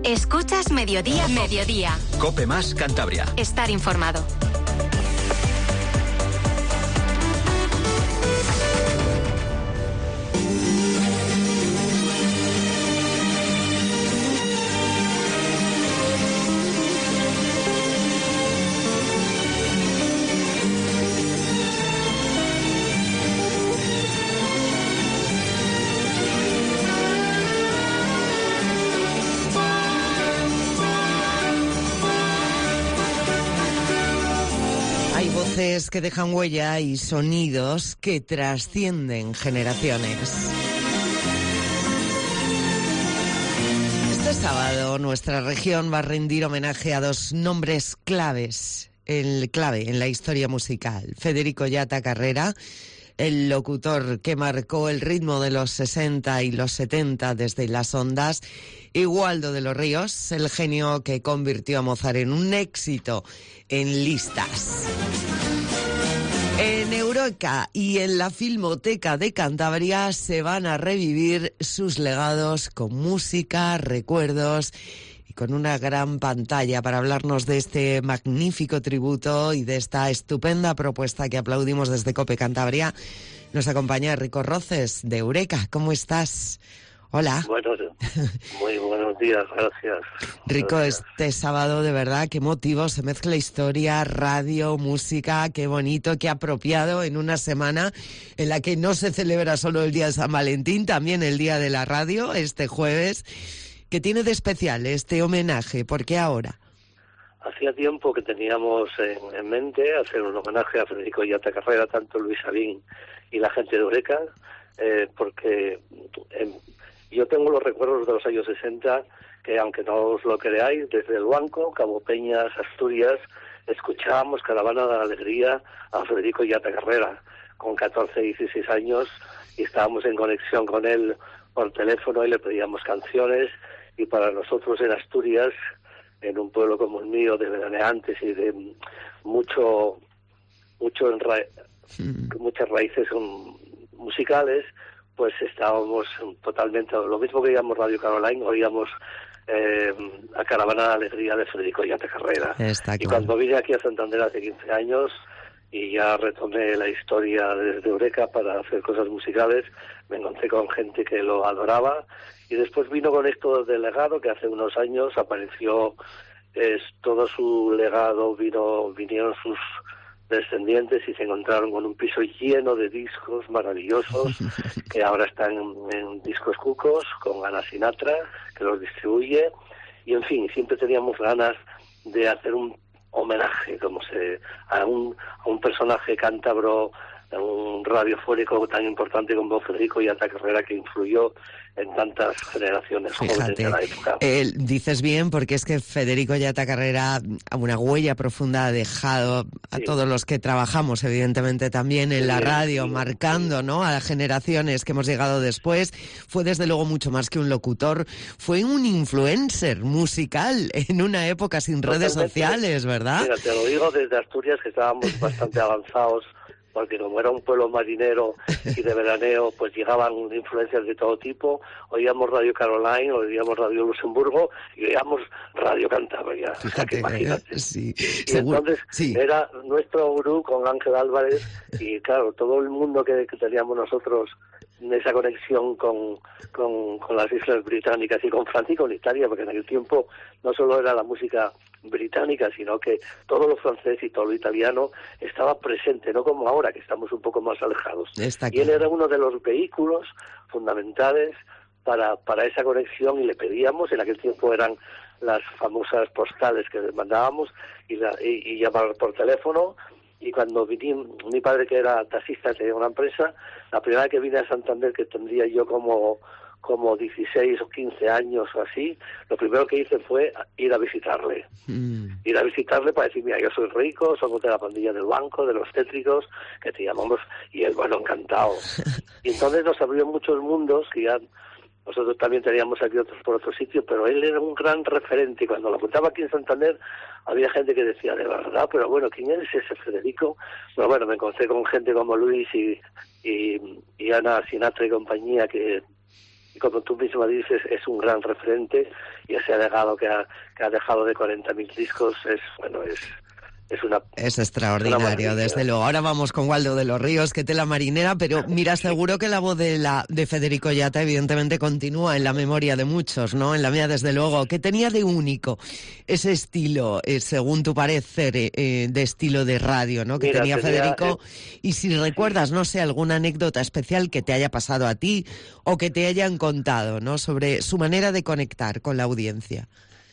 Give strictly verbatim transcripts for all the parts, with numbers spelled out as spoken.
Escuchas Mediodía, Mediodía. Cope más Cantabria. Estar informado. Voces que dejan huella y sonidos que trascienden generaciones. Este sábado nuestra región va a rendir homenaje a dos nombres claves, el clave en la historia musical. Federico Yata Carrera, el locutor que marcó el ritmo de los sesenta y los setenta desde las ondas, y Waldo de los Ríos, el genio que convirtió a Mozart en un éxito en listas. En Eureka y en la Filmoteca de Cantabria se van a revivir sus legados con música, recuerdos y con una gran pantalla para hablarnos de este magnífico tributo y de esta estupenda propuesta que aplaudimos desde Cope Cantabria. Nos acompaña Rico Roces de Eureka. ¿Cómo estás? Hola. Bueno, muy buenos días, gracias. Rico, gracias. Este sábado, de verdad, qué motivo, se mezcla historia, radio, música, qué bonito, qué apropiado en una semana en la que no se celebra solo el Día de San Valentín, también el Día de la Radio, este jueves. ¿Qué tiene de especial este homenaje? ¿Por qué ahora? Hacía tiempo que teníamos en, en mente hacer un homenaje a Federico Yata Carrera, tanto Luis Sabín y la gente de Eureka, eh, porque... Eh, Yo tengo los recuerdos de los años sesenta, que aunque no os lo creáis, desde el Banco, Cabo Peñas, Asturias, escuchábamos Caravana de la Alegría a Federico Yata Carrera, con catorce, dieciséis años, y estábamos en conexión con él por teléfono y le pedíamos canciones, y para nosotros en Asturias, en un pueblo como el mío, de veraneantes y de mucho, mucho enra- sí. muchas raíces um, musicales, pues estábamos totalmente, lo mismo que oíamos Radio Caroline, oíamos eh, a Caravana de la Alegría de Federico Yata Carrera. Está y claro. Cuando vine aquí a Santander hace quince años y ya retomé la historia desde Eureka para hacer cosas musicales, me encontré con gente que lo adoraba, y después vino con esto del legado, que hace unos años apareció es, todo su legado, vino vinieron sus descendientes y se encontraron con un piso lleno de discos maravillosos que ahora están en, en Discos Cucos con Ana Sinatra, que los distribuye, y en fin, siempre teníamos ganas de hacer un homenaje como se a un, a un personaje cántabro, un radiofónico tan importante como Federico Yata Carrera, que influyó en tantas generaciones Fíjate, jóvenes de la época. Eh, dices bien, porque es que Federico Yata Carrera una huella profunda ha dejado a sí. todos los que trabajamos, evidentemente también en sí, la radio, sí, marcando sí. ¿no? a las generaciones que hemos llegado después. Fue desde luego mucho más que un locutor, fue un influencer musical en una época sin Totalmente. redes sociales, ¿verdad? Mira, te lo digo desde Asturias, que estábamos bastante avanzados, porque como era un pueblo marinero y de veraneo, pues llegaban influencias de todo tipo. Oíamos Radio Caroline, oíamos Radio Luxemburgo y oíamos Radio Cantabria. Fíjate, o sea, que imagínate. Sí, y seguro, entonces sí. era nuestro gurú con Ángel Álvarez, y claro, todo el mundo que, que teníamos nosotros esa conexión con, con, con las Islas Británicas y con Francia y con Italia, porque en aquel tiempo no solo era la música británica, sino que todo lo francés y todo lo italiano estaba presente, no como ahora, que estamos un poco más alejados. Está y él era uno de los vehículos fundamentales para, para esa conexión, y le pedíamos, en aquel tiempo eran las famosas postales que les mandábamos, y, la, y, y llamar por teléfono. Y cuando vine, mi padre, que era taxista, tenía una empresa, la primera vez que vine a Santander, que tendría yo como como dieciséis o quince años o así, lo primero que hice fue ir a visitarle. Mm. Ir a visitarle para decir, mira, yo soy rico, somos de la pandilla del Banco, de los tétricos, que te llamamos, y él, bueno, encantado. Y entonces nos abrió muchos mundos, que ya nosotros también teníamos aquí otros por otro sitio, pero él era un gran referente, y cuando lo contaba aquí en Santander, había gente que decía, de verdad, pero bueno, ¿quién es ese Federico? Pero bueno, me encontré con gente como Luis y, y, y Ana Sinatra y compañía, que y como tú misma dices, es un gran referente, y ese legado que ha, que ha dejado de cuarenta mil discos es, bueno, es... Es, una, es extraordinario, una desde luego. Ahora vamos con Waldo de los Ríos, que tela marinera, pero mira, seguro que la voz de la de Federico Yata evidentemente continúa en la memoria de muchos, ¿no? En la mía, desde luego. ¿Qué tenía de único ese estilo, eh, según tu parecer, eh, eh, de estilo de radio, ¿no? Que Mira, tenía, tenía Federico. Eh, y si recuerdas, no sé, alguna anécdota especial que te haya pasado a ti o que te hayan contado, ¿no? Sobre su manera de conectar con la audiencia.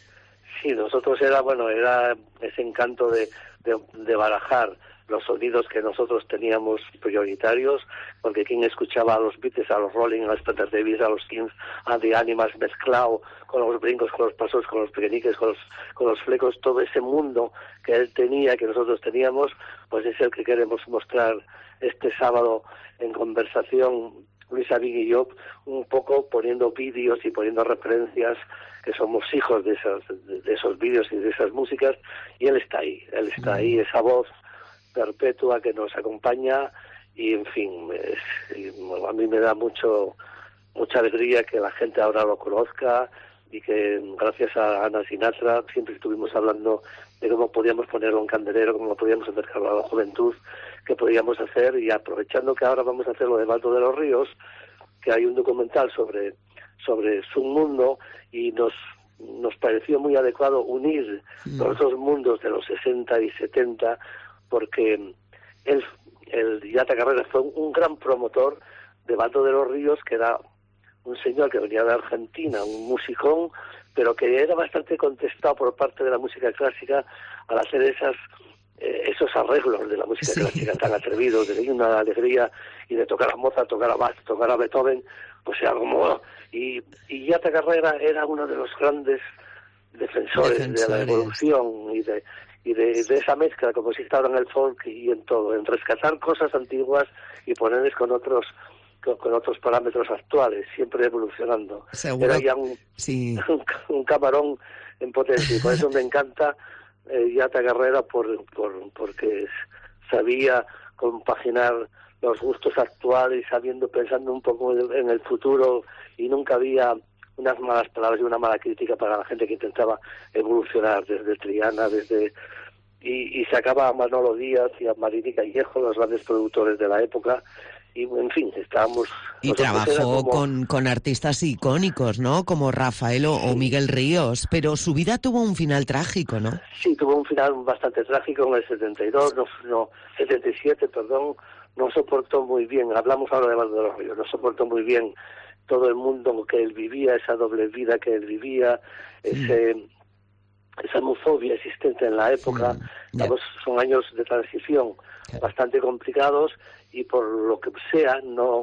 Sí, nosotros era, bueno, era ese encanto de, de, de barajar los sonidos que nosotros teníamos prioritarios, porque quien escuchaba a los Beatles, a los Rolling, a los Peter Davis, a los Kings, a The Animals mezclado con los brincos, con los pasos, con los pequeñiques, con los, con los flecos, todo ese mundo que él tenía, que nosotros teníamos, pues es el que queremos mostrar este sábado en conversación, Luis Abig y yo, un poco poniendo vídeos y poniendo referencias, que somos hijos de esos, de esos vídeos y de esas músicas, y él está ahí, él está ahí, esa voz perpetua que nos acompaña, y en fin, es, y, bueno, a mí me da mucho mucha alegría que la gente ahora lo conozca, y que gracias a Ana Sinatra siempre estuvimos hablando de cómo podíamos ponerlo en candelero, cómo podíamos acercarlo a la juventud, qué podíamos hacer, y aprovechando que ahora vamos a hacer lo de Waldo de los Ríos, que hay un documental sobre sobre su mundo, y nos nos pareció muy adecuado unir mm. los dos mundos de los sesenta y setenta, porque él, el Yata Carrera fue un, un gran promotor de Waldo de los Ríos, que era un señor que venía de Argentina, un musicón, pero que era bastante contestado por parte de la música clásica al hacer esas eh, esos arreglos de la música sí. clásica tan atrevidos, de una alegría, y de tocar a Mozart, tocar a Bach, tocar a Beethoven, pues era como... Y, y Yata Carrera era uno de los grandes defensores, defensores. de la evolución y de y de, de esa mezcla, como si estaba en el folk y en todo, en rescatar cosas antiguas y ponerles con otros con, con otros parámetros actuales, siempre evolucionando. Seguro. Era ya un, sí. un, un camarón en potencia, y por eso me encanta eh, Yata Carrera, por, por, porque sabía compaginar los gustos actuales, sabiendo, pensando un poco en el, en el futuro, y nunca había unas malas palabras y una mala crítica para la gente que intentaba evolucionar, desde Triana, desde y, y sacaba a Manolo Díaz y a Marini Callejo, los grandes productores de la época, y en fin, estábamos... Y trabajó como... con, con artistas icónicos, ¿no? Como Rafael o, sí. o Miguel Ríos, pero su vida tuvo un final trágico, ¿no? Sí, tuvo un final bastante trágico en el setenta y dos, no, no setenta y siete, perdón, no soportó muy bien, hablamos ahora de Waldo de los Ríos, no soportó muy bien todo el mundo que él vivía, esa doble vida que él vivía, ese, mm. esa homofobia existente en la época. Mm. Yeah. Son años de transición yeah. bastante complicados, y por lo que sea no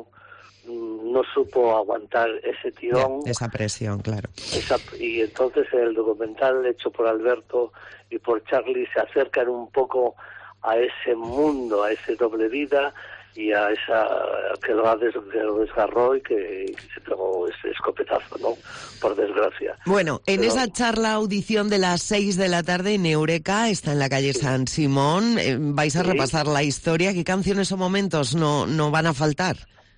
no supo aguantar ese tirón. Yeah, esa presión, claro. Esa, y entonces el documental hecho por Alberto y por Charlie se acercan un poco a ese mundo, a ese doble vida, y a esa que lo, des, que lo desgarró y que se pegó ese escopetazo, ¿no? Por desgracia. Bueno, en Pero... esa charla audición de las seis de la tarde en Eureka, está en la calle sí. San Simón, eh, vais a sí. repasar la historia. ¿Qué canciones o momentos no, no van a faltar?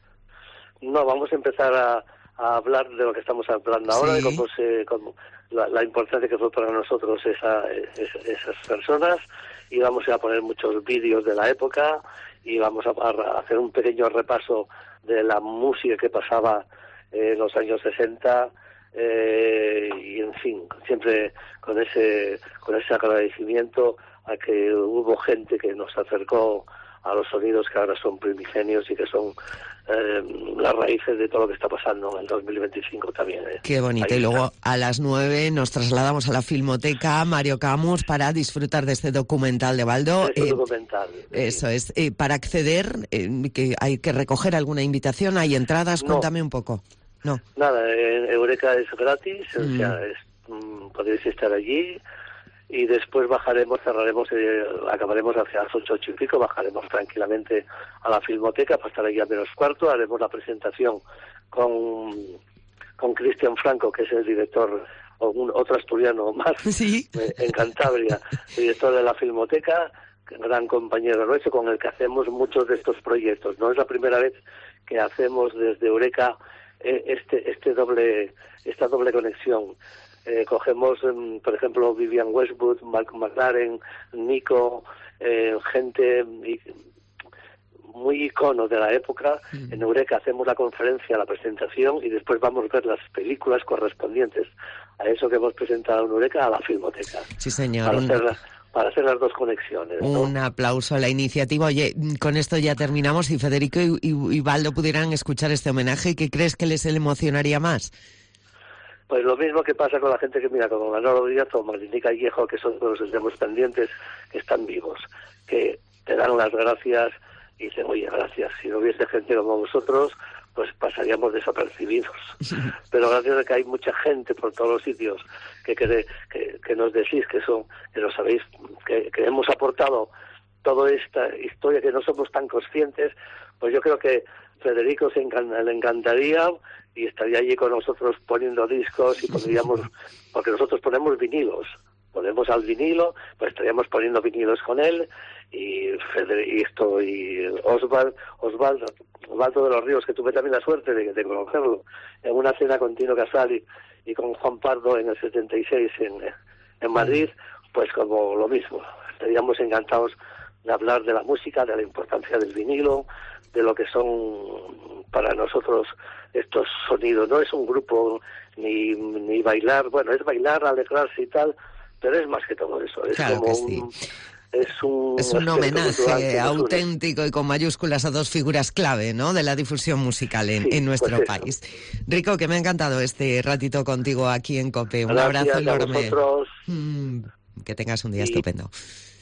No, vamos a empezar a, a hablar de lo que estamos hablando ahora, sí. de cómo se, cómo, la, la importancia que fue para nosotros esa, esa, esas personas, y vamos a poner muchos vídeos de la época, y vamos a, a hacer un pequeño repaso de la música que pasaba eh, en los años sesenta, eh, y en fin, siempre con ese con ese agradecimiento a que hubo gente que nos acercó a los sonidos que ahora son primigenios y que son eh, las raíces de todo lo que está pasando en el dos mil veinticinco también. Eh. Qué bonito. Ahí y luego está. A las nueve nos trasladamos a la Filmoteca Mario Camus para disfrutar de este documental de Waldo. Este eh, documental. Eso sí. es. Eh, para acceder, eh, que hay que recoger alguna invitación, ¿hay entradas? No. Cuéntame un poco. No. Nada, en Eureka es gratis, mm. o sea, es, mm, podéis estar allí. Y después bajaremos, cerraremos, eh, acabaremos hacia las ocho, ocho y pico, bajaremos tranquilamente a la Filmoteca para estar allí a menos cuarto, haremos la presentación con con Cristian Franco, que es el director, o un, otro asturiano más, ¿sí? en Cantabria, director de la Filmoteca, gran compañero nuestro, con el que hacemos muchos de estos proyectos. No es la primera vez que hacemos desde Eureka eh, este este doble esta doble conexión. Eh, cogemos, um, por ejemplo, Vivian Westwood, Mark McLaren, Nico, eh, gente y, muy icono de la época. Mm. En Eureka hacemos la conferencia, la presentación, y después vamos a ver las películas correspondientes a eso que hemos presentado en Eureka, a la Filmoteca. Sí, señor. Para, un... hacer, la, para hacer las dos conexiones, ¿no? Un aplauso a la iniciativa. Oye, con esto ya terminamos. Si Federico y, y, y Baldo pudieran escuchar este homenaje, ¿qué crees que les emocionaría más? Pues lo mismo que pasa con la gente que mira, como Manolo Díaz o Magnífica Callejo, que son los que tenemos pendientes, que están vivos, que te dan las gracias y dicen, oye, gracias, si no hubiese gente como vosotros, pues pasaríamos desapercibidos. Pero gracias a que hay mucha gente por todos los sitios que, que, que, que nos decís que son, que lo sabéis, que, que hemos aportado toda esta historia que no somos tan conscientes, pues yo creo que Federico se encan- le encantaría y estaría allí con nosotros poniendo discos y pondríamos, porque nosotros ponemos vinilos, ponemos al vinilo, pues estaríamos poniendo vinilos con él y Federico y Osvaldo, Osvaldo, Osvaldo de los Ríos, que tuve también la suerte de, de conocerlo en una cena con Tino Casal y, y con Juan Pardo en el setenta y seis en, en Madrid, pues como lo mismo, estaríamos encantados de hablar de la música, de la importancia del vinilo, de lo que son para nosotros estos sonidos. No es un grupo ni, ni bailar, bueno, es bailar, alegrarse y tal, pero es más que todo eso. Es claro como que sí. un, es un, es un homenaje auténtico y con mayúsculas a dos figuras clave, ¿no?, de la difusión musical en, sí, en nuestro pues país. Rico, que me ha encantado este ratito contigo aquí en COPE. Un Gracias abrazo enorme. A vosotros. Mm, que tengas un día y... estupendo.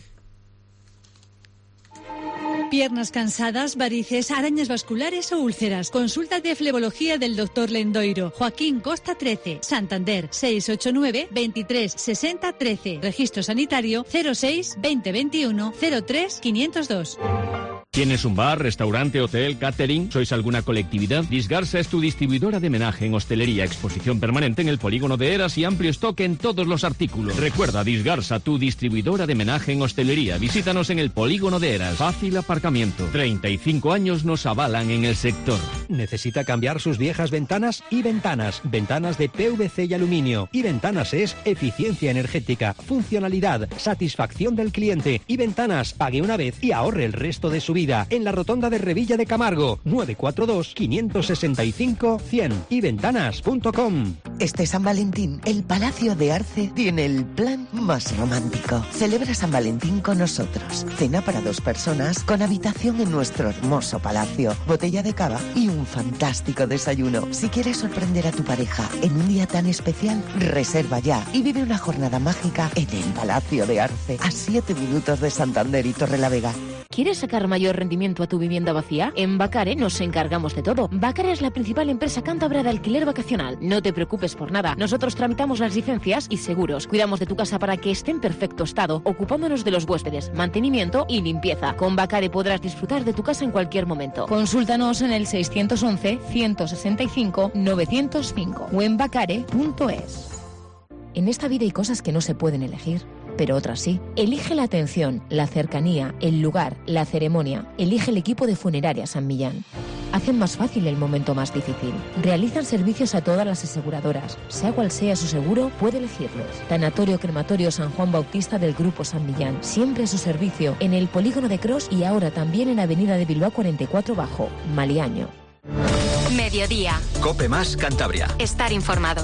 Piernas cansadas, varices, arañas vasculares o úlceras. Consulta de flebología del doctor Lendoiro. Joaquín Costa trece, Santander, seis ocho nueve, veintitrés, sesenta, trece. Registro sanitario cero seis, veinte veintiuno, cero tres, quinientos dos. ¿Tienes un bar, restaurante, hotel, catering? ¿Sois alguna colectividad? Disgarsa es tu distribuidora de menaje en hostelería, exposición permanente en el polígono de Eras y amplio stock en todos los artículos. Recuerda, Disgarsa, tu distribuidora de menaje en hostelería. Visítanos en el polígono de Eras. Fácil aparcamiento. treinta y cinco años nos avalan en el sector. ¿Necesita cambiar sus viejas ventanas? Y Ventanas. Ventanas de P V C y aluminio. Y Ventanas es eficiencia energética, funcionalidad, satisfacción del cliente. Y Ventanas, pague una vez y ahorre el resto de su vida. En la rotonda de Revilla de Camargo, nueve cuatro dos, cinco seis cinco, cien y ventanas punto com. Este San Valentín, el Palacio de Arce tiene el plan más romántico. Celebra San Valentín con nosotros. Cena para dos personas con habitación en nuestro hermoso palacio, botella de cava y un fantástico desayuno. Si quieres sorprender a tu pareja en un día tan especial, reserva ya y vive una jornada mágica en el Palacio de Arce, a siete minutos de Santander y Torrelavega. ¿Quieres sacar mayor rendimiento a tu vivienda vacía? En Vacare nos encargamos de todo. Vacare es la principal empresa cántabra de alquiler vacacional. No te preocupes por nada. Nosotros tramitamos las licencias y seguros. Cuidamos de tu casa para que esté en perfecto estado, ocupándonos de los huéspedes, mantenimiento y limpieza. Con Vacare podrás disfrutar de tu casa en cualquier momento. Consúltanos en el seiscientos once, ciento sesenta y cinco, novecientos cinco o en vacare punto es. En esta vida hay cosas que no se pueden elegir, pero otras sí. Elige la atención, la cercanía, el lugar, la ceremonia. Elige el equipo de Funeraria San Millán. Hacen más fácil el momento más difícil. Realizan servicios a todas las aseguradoras. Sea cual sea su seguro, puede elegirlos. Tanatorio Crematorio San Juan Bautista del Grupo San Millán. Siempre a su servicio en el Polígono de Cros y ahora también en Avenida de Bilbao cuarenta y cuatro Bajo, Maliaño. Mediodía. COPE más Cantabria. Estar informado.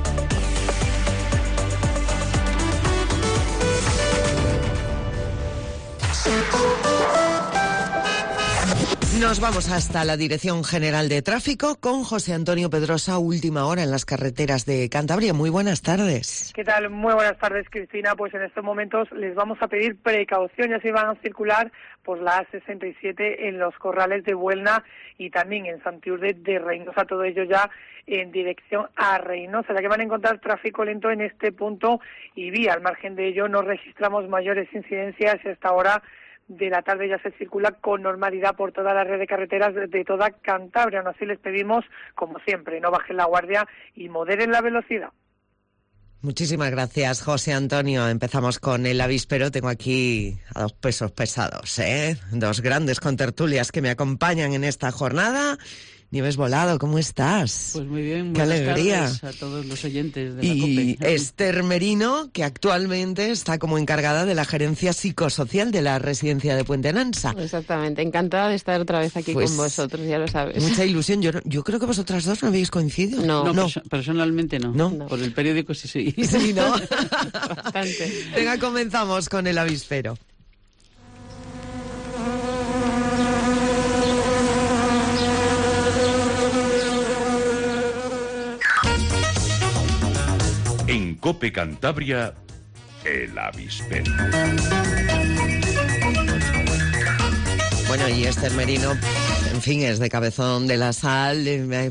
Nos vamos hasta la Dirección General de Tráfico con José Antonio Pedrosa, última hora en las carreteras de Cantabria. Muy buenas tardes. ¿Qué tal? Muy buenas tardes, Cristina. Pues en estos momentos les vamos a pedir precaución, ya se van a circular por la A sesenta y siete en los corrales de Buelna y también en Santiurde de Reynosa, todo ello ya en dirección a Reynosa, ya que van a encontrar tráfico lento en este punto y vía. Al margen de ello no registramos mayores incidencias y hasta ahora de la tarde ya se circula con normalidad por toda la red de carreteras de toda Cantabria. Aún así les pedimos, como siempre, no bajen la guardia y moderen la velocidad. Muchísimas gracias, José Antonio. Empezamos con el avíspero. Tengo aquí a dos pesos pesados, ¿eh? Dos grandes contertulias que me acompañan en esta jornada. Nieves Volado, ¿cómo estás? Pues muy bien, qué buenas alegría. tardes a todos los oyentes de la Y COPE. Esther Merino, que actualmente está como encargada de la gerencia psicosocial de la residencia de Puente Nansa. Exactamente, encantada de estar otra vez aquí Pues, con vosotros, ya lo sabes. Mucha ilusión. Yo, yo creo que vosotras dos no habéis coincidido. No, No, perso- personalmente no. No. Por el periódico sí, sí. Sí, ¿no? Bastante. Venga, comenzamos con el avispero. En COPE Cantabria, el avispero. Bueno, y Esther Merino, en fin, es de Cabezón de la Sal, eh,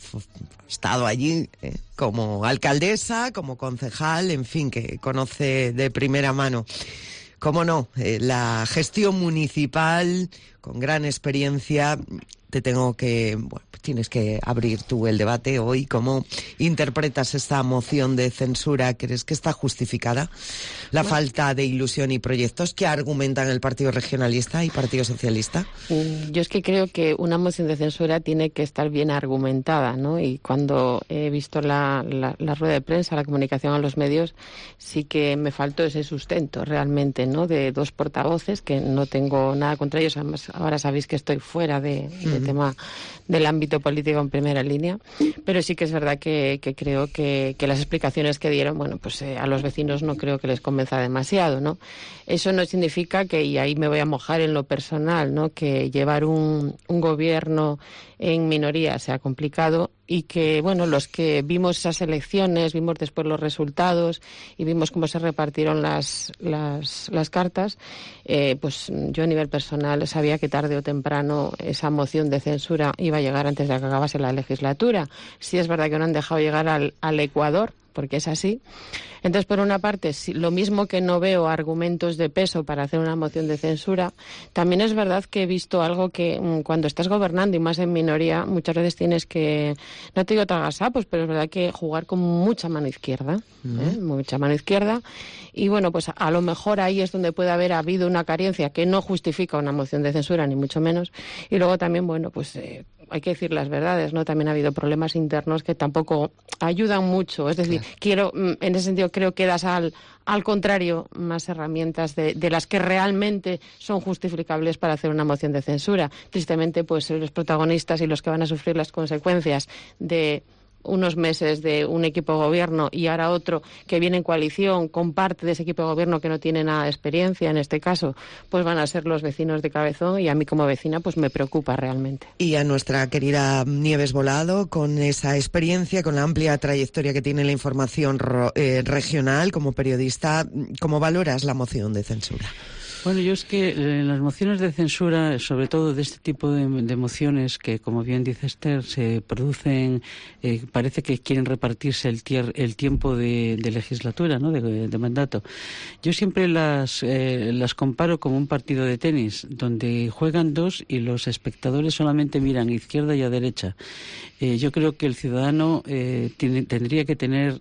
ha estado allí eh, como alcaldesa, como concejal, en fin, que conoce de primera mano, cómo no, eh, la gestión municipal, con gran experiencia. Te tengo que, bueno, tienes que abrir tú el debate hoy. ¿Cómo interpretas esta moción de censura? ¿Crees que está justificada? La bueno. falta de ilusión y proyectos que argumentan el Partido Regionalista y Partido Socialista. Yo es que creo que una moción de censura tiene que estar bien argumentada, ¿no? Y cuando he visto la, la, la rueda de prensa, la comunicación a los medios, sí que me faltó ese sustento realmente, ¿no? De dos portavoces, que no tengo nada contra ellos. Además, ahora sabéis que estoy fuera de, de uh-huh. tema del ámbito político en primera línea, pero sí que es verdad que, que creo que, que las explicaciones que dieron, bueno, pues eh, a los vecinos no creo que les convenza demasiado, ¿no? Eso no significa que, y ahí me voy a mojar en lo personal, ¿no?, que llevar un, un gobierno en minoría sea complicado y que, bueno, los que vimos esas elecciones, vimos después los resultados y vimos cómo se repartieron las, las, las cartas, eh, pues yo a nivel personal sabía que tarde o temprano esa moción de censura iba a llegar antes de que acabase la legislatura. Sí es verdad que no han dejado llegar al, al Ecuador, porque es así. Entonces, por una parte, si, lo mismo que no veo argumentos de peso para hacer una moción de censura, también es verdad que he visto algo que mmm, cuando estás gobernando y más en minoría, muchas veces tienes que, no te digo tagasapos, pero es verdad que jugar con mucha mano izquierda, uh-huh. ¿eh? mucha mano izquierda, y bueno, pues a, a lo mejor ahí es donde puede haber habido una carencia que no justifica una moción de censura, ni mucho menos, y luego también, bueno, pues eh, hay que decir las verdades, ¿no? También ha habido problemas internos que tampoco ayudan mucho, es decir, claro. quiero, en ese sentido creo que das al, al contrario más herramientas de, de las que realmente son justificables para hacer una moción de censura. Tristemente, pues los protagonistas y los que van a sufrir las consecuencias de unos meses de un equipo de gobierno y ahora otro que viene en coalición con parte de ese equipo de gobierno que no tiene nada de experiencia, en este caso, pues van a ser los vecinos de Cabezón, y a mí como vecina pues me preocupa realmente. Y a nuestra querida Nieves Volado, con esa experiencia, con la amplia trayectoria que tiene la información ro- eh, regional como periodista, ¿cómo valoras la moción de censura? Bueno, yo es que eh, las mociones de censura, sobre todo de este tipo de, de mociones que, como bien dice Esther, se producen, eh, parece que quieren repartirse el, tier, el tiempo de, de legislatura, ¿no?, de, de mandato. Yo siempre las, eh, las comparo como un partido de tenis, donde juegan dos y los espectadores solamente miran a izquierda y a derecha. Eh, yo creo que el ciudadano eh, tiene, tendría que tener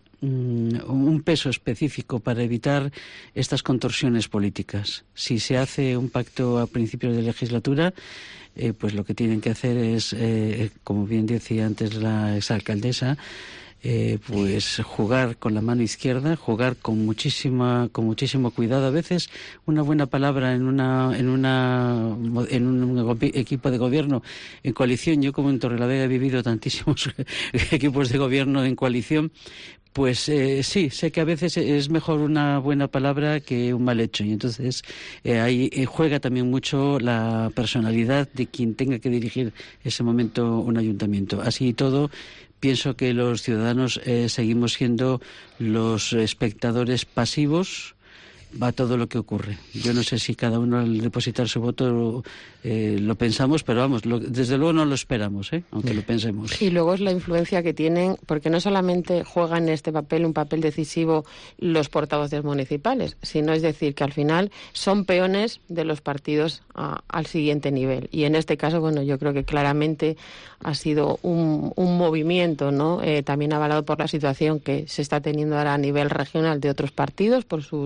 un peso específico para evitar estas contorsiones políticas. Si se hace un pacto a principios de legislatura, eh, pues lo que tienen que hacer es, eh, como bien decía antes la exalcaldesa, Eh, pues jugar con la mano izquierda, jugar con muchísima, con muchísimo cuidado. A veces una buena palabra en una, en una, en un equipo de gobierno en coalición. Yo, como en Torrelavega he vivido tantísimos equipos de gobierno en coalición, pues eh, sí, sé que a veces es mejor una buena palabra que un mal hecho, y entonces eh, ahí eh, juega también mucho la personalidad de quien tenga que dirigir ese momento un ayuntamiento. Así y todo, pienso que los ciudadanos eh, seguimos siendo los espectadores pasivos a todo lo que ocurre. Yo no sé si cada uno al depositar su voto eh, lo pensamos, pero vamos, lo, desde luego no lo esperamos, ¿eh? Aunque lo pensemos. Y luego es la influencia que tienen, porque no solamente juegan este papel, un papel decisivo, los portavoces municipales, sino es decir que al final son peones de los partidos a, al siguiente nivel. Y en este caso, bueno, yo creo que claramente ha sido un, un movimiento, ¿no? Eh, también avalado por la situación que se está teniendo ahora a nivel regional de otros partidos, por sus circunstancias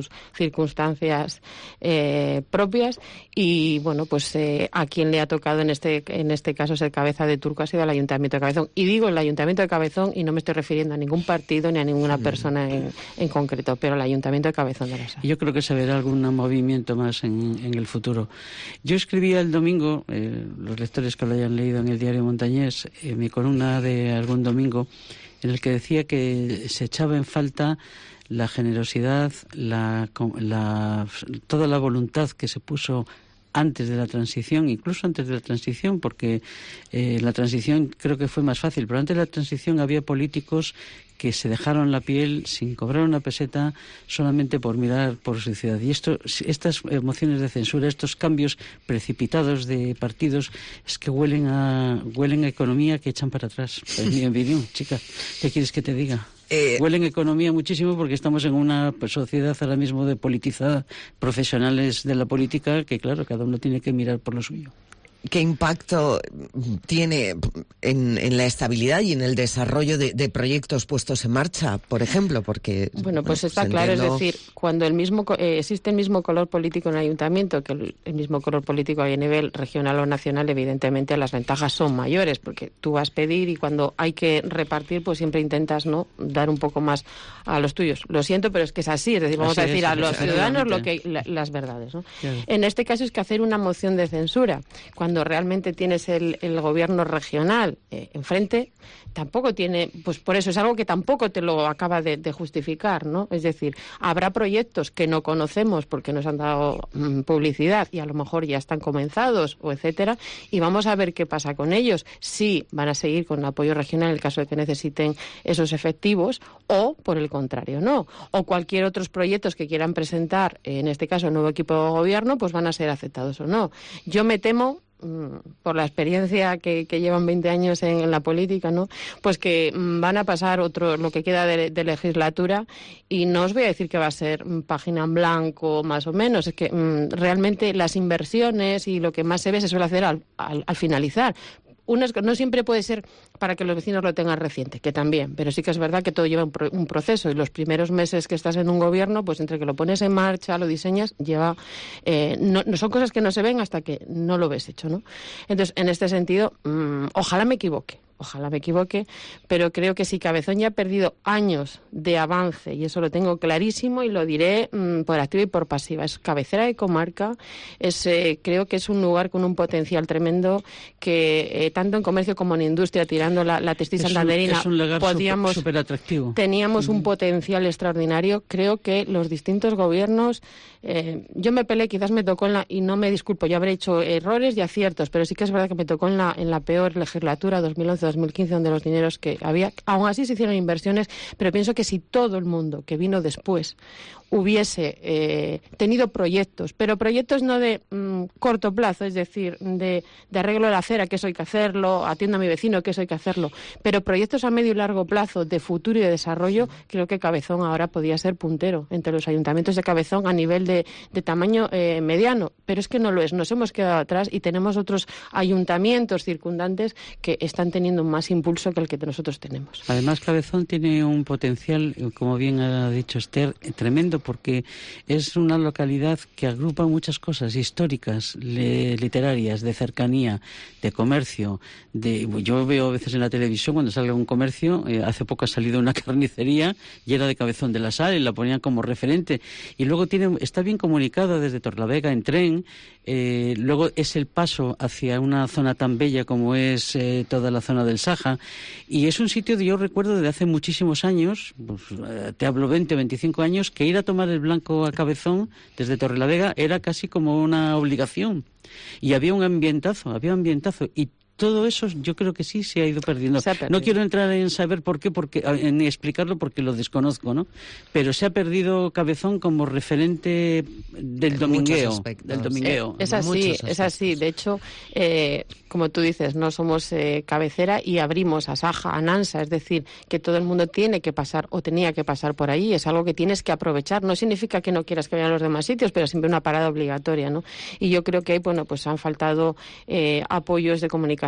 circunstancias eh, propias y, bueno, pues eh, a quien le ha tocado en este en este caso ser cabeza de turco ha sido el Ayuntamiento de Cabezón. Y digo el Ayuntamiento de Cabezón y no me estoy refiriendo a ningún partido ni a ninguna persona en, en concreto, pero el Ayuntamiento de Cabezón de la Sal. Yo creo que se verá algún movimiento más en, en el futuro. Yo escribía el domingo, eh, los lectores que lo hayan leído en el diario Montañés, eh, mi columna de algún domingo, en el que decía que se echaba en falta la generosidad, la, la, toda la voluntad que se puso antes de la transición, incluso antes de la transición, porque eh, la transición creo que fue más fácil, pero antes de la transición había políticos que se dejaron la piel sin cobrar una peseta solamente por mirar por su ciudad. Y esto, estas mociones de censura, estos cambios precipitados de partidos, es que huelen a huelen a economía que echan para atrás. En mi opinión, chica, ¿qué quieres que te diga? Eh, Huelen economía muchísimo porque estamos en una sociedad ahora mismo de politizada, profesionales de la política, que claro, cada uno tiene que mirar por lo suyo. ¿Qué impacto tiene en, en la estabilidad y en el desarrollo de, de proyectos puestos en marcha, por ejemplo? Porque bueno, pues bueno, está pues claro, entiendo... es decir, cuando el mismo eh, existe el mismo color político en el ayuntamiento que el, el mismo color político hay a nivel regional o nacional, evidentemente las ventajas son mayores, porque tú vas a pedir y cuando hay que repartir, pues siempre intentas no dar un poco más a los tuyos. Lo siento, pero es que es así, es decir, vamos así a decir es, a los ciudadanos lo que la, claro. las verdades, ¿no? Claro. En este caso es que hacer una moción de censura cuando cuando realmente tienes el, el gobierno regional eh, enfrente, tampoco tiene, pues por eso es algo que tampoco te lo acaba de, de justificar, ¿no? Es decir, habrá proyectos que no conocemos porque nos han dado mm, publicidad y a lo mejor ya están comenzados o etcétera, y vamos a ver qué pasa con ellos, si van a seguir con apoyo regional en el caso de que necesiten esos efectivos o, por el contrario, no. O cualquier otros proyectos que quieran presentar, en este caso el nuevo equipo de gobierno, pues van a ser aceptados o no. Yo me temo, por la experiencia que, que llevan veinte años en, en la política, ¿no? Pues que mm, van a pasar otro lo que queda de, de legislatura y no os voy a decir que va a ser mm, página en blanco más o menos, es que mm, realmente las inversiones y lo que más se ve se suele hacer al, al, al finalizar. Unas, no siempre puede ser para que los vecinos lo tengan reciente, que también, pero sí que es verdad que todo lleva un, pro, un proceso y los primeros meses que estás en un gobierno, pues entre que lo pones en marcha, lo diseñas, lleva... Eh, no, no son cosas que no se ven hasta que no lo ves hecho, ¿no? Entonces, en este sentido, mmm, ojalá me equivoque. Ojalá me equivoque, pero creo que si Cabezón ya ha perdido años de avance, y eso lo tengo clarísimo y lo diré mmm, por activa y por pasiva, es cabecera de comarca, es, eh, creo que es un lugar con un potencial tremendo que eh, tanto en comercio como en industria, tirando la, la textil santanderina, es un lugar podíamos, súper atractivo. Teníamos uh-huh. un potencial extraordinario. Creo que los distintos gobiernos, eh, yo me peleé, quizás me tocó en la, y no me disculpo, yo habré hecho errores y aciertos, pero sí que es verdad que me tocó en la, en la peor legislatura, dos mil once dos mil quince, donde los dineros que había, aún así se hicieron inversiones, pero pienso que si todo el mundo que vino después hubiese eh, tenido proyectos, pero proyectos no de mm, corto plazo, es decir, de, de arreglo de la acera, que eso hay que hacerlo, atiendo a mi vecino, que eso hay que hacerlo, pero proyectos a medio y largo plazo de futuro y de desarrollo, creo que Cabezón ahora podía ser puntero entre los ayuntamientos de Cabezón a nivel de, de tamaño eh, mediano, pero es que no lo es, nos hemos quedado atrás y tenemos otros ayuntamientos circundantes que están teniendo más impulso que el que nosotros tenemos. Además, Cabezón tiene un potencial, como bien ha dicho Esther, tremendo, porque es una localidad que agrupa muchas cosas históricas, le, literarias, de cercanía, de comercio. De, yo veo a veces en la televisión cuando salga un comercio, eh, hace poco ha salido una carnicería y era de Cabezón de la Sal y la ponían como referente. Y luego tiene, está bien comunicada desde Torlavega en tren, eh, luego es el paso hacia una zona tan bella como es eh, toda la zona del Saja, y es un sitio que yo recuerdo desde hace muchísimos años, pues, eh, te hablo veinte o veinticinco años, que ir a tomar el Blanco a Cabezón desde Torrelavega era casi como una obligación, y había un ambientazo, había un ambientazo, y todo eso yo creo que sí se ha ido perdiendo. Se ha perdido. No quiero entrar en saber por qué, porque en explicarlo porque lo desconozco, ¿no? Pero se ha perdido Cabezón como referente del en domingueo, del domingueo. Es, es así, es así. De hecho, eh, como tú dices, no somos eh, cabecera y abrimos a Saja, a Nansa, es decir, que todo el mundo tiene que pasar o tenía que pasar por ahí. Es algo que tienes que aprovechar. No significa que no quieras que vayan a los demás sitios, pero siempre una parada obligatoria, ¿no? Y yo creo que, bueno, pues han faltado eh, apoyos de comunicación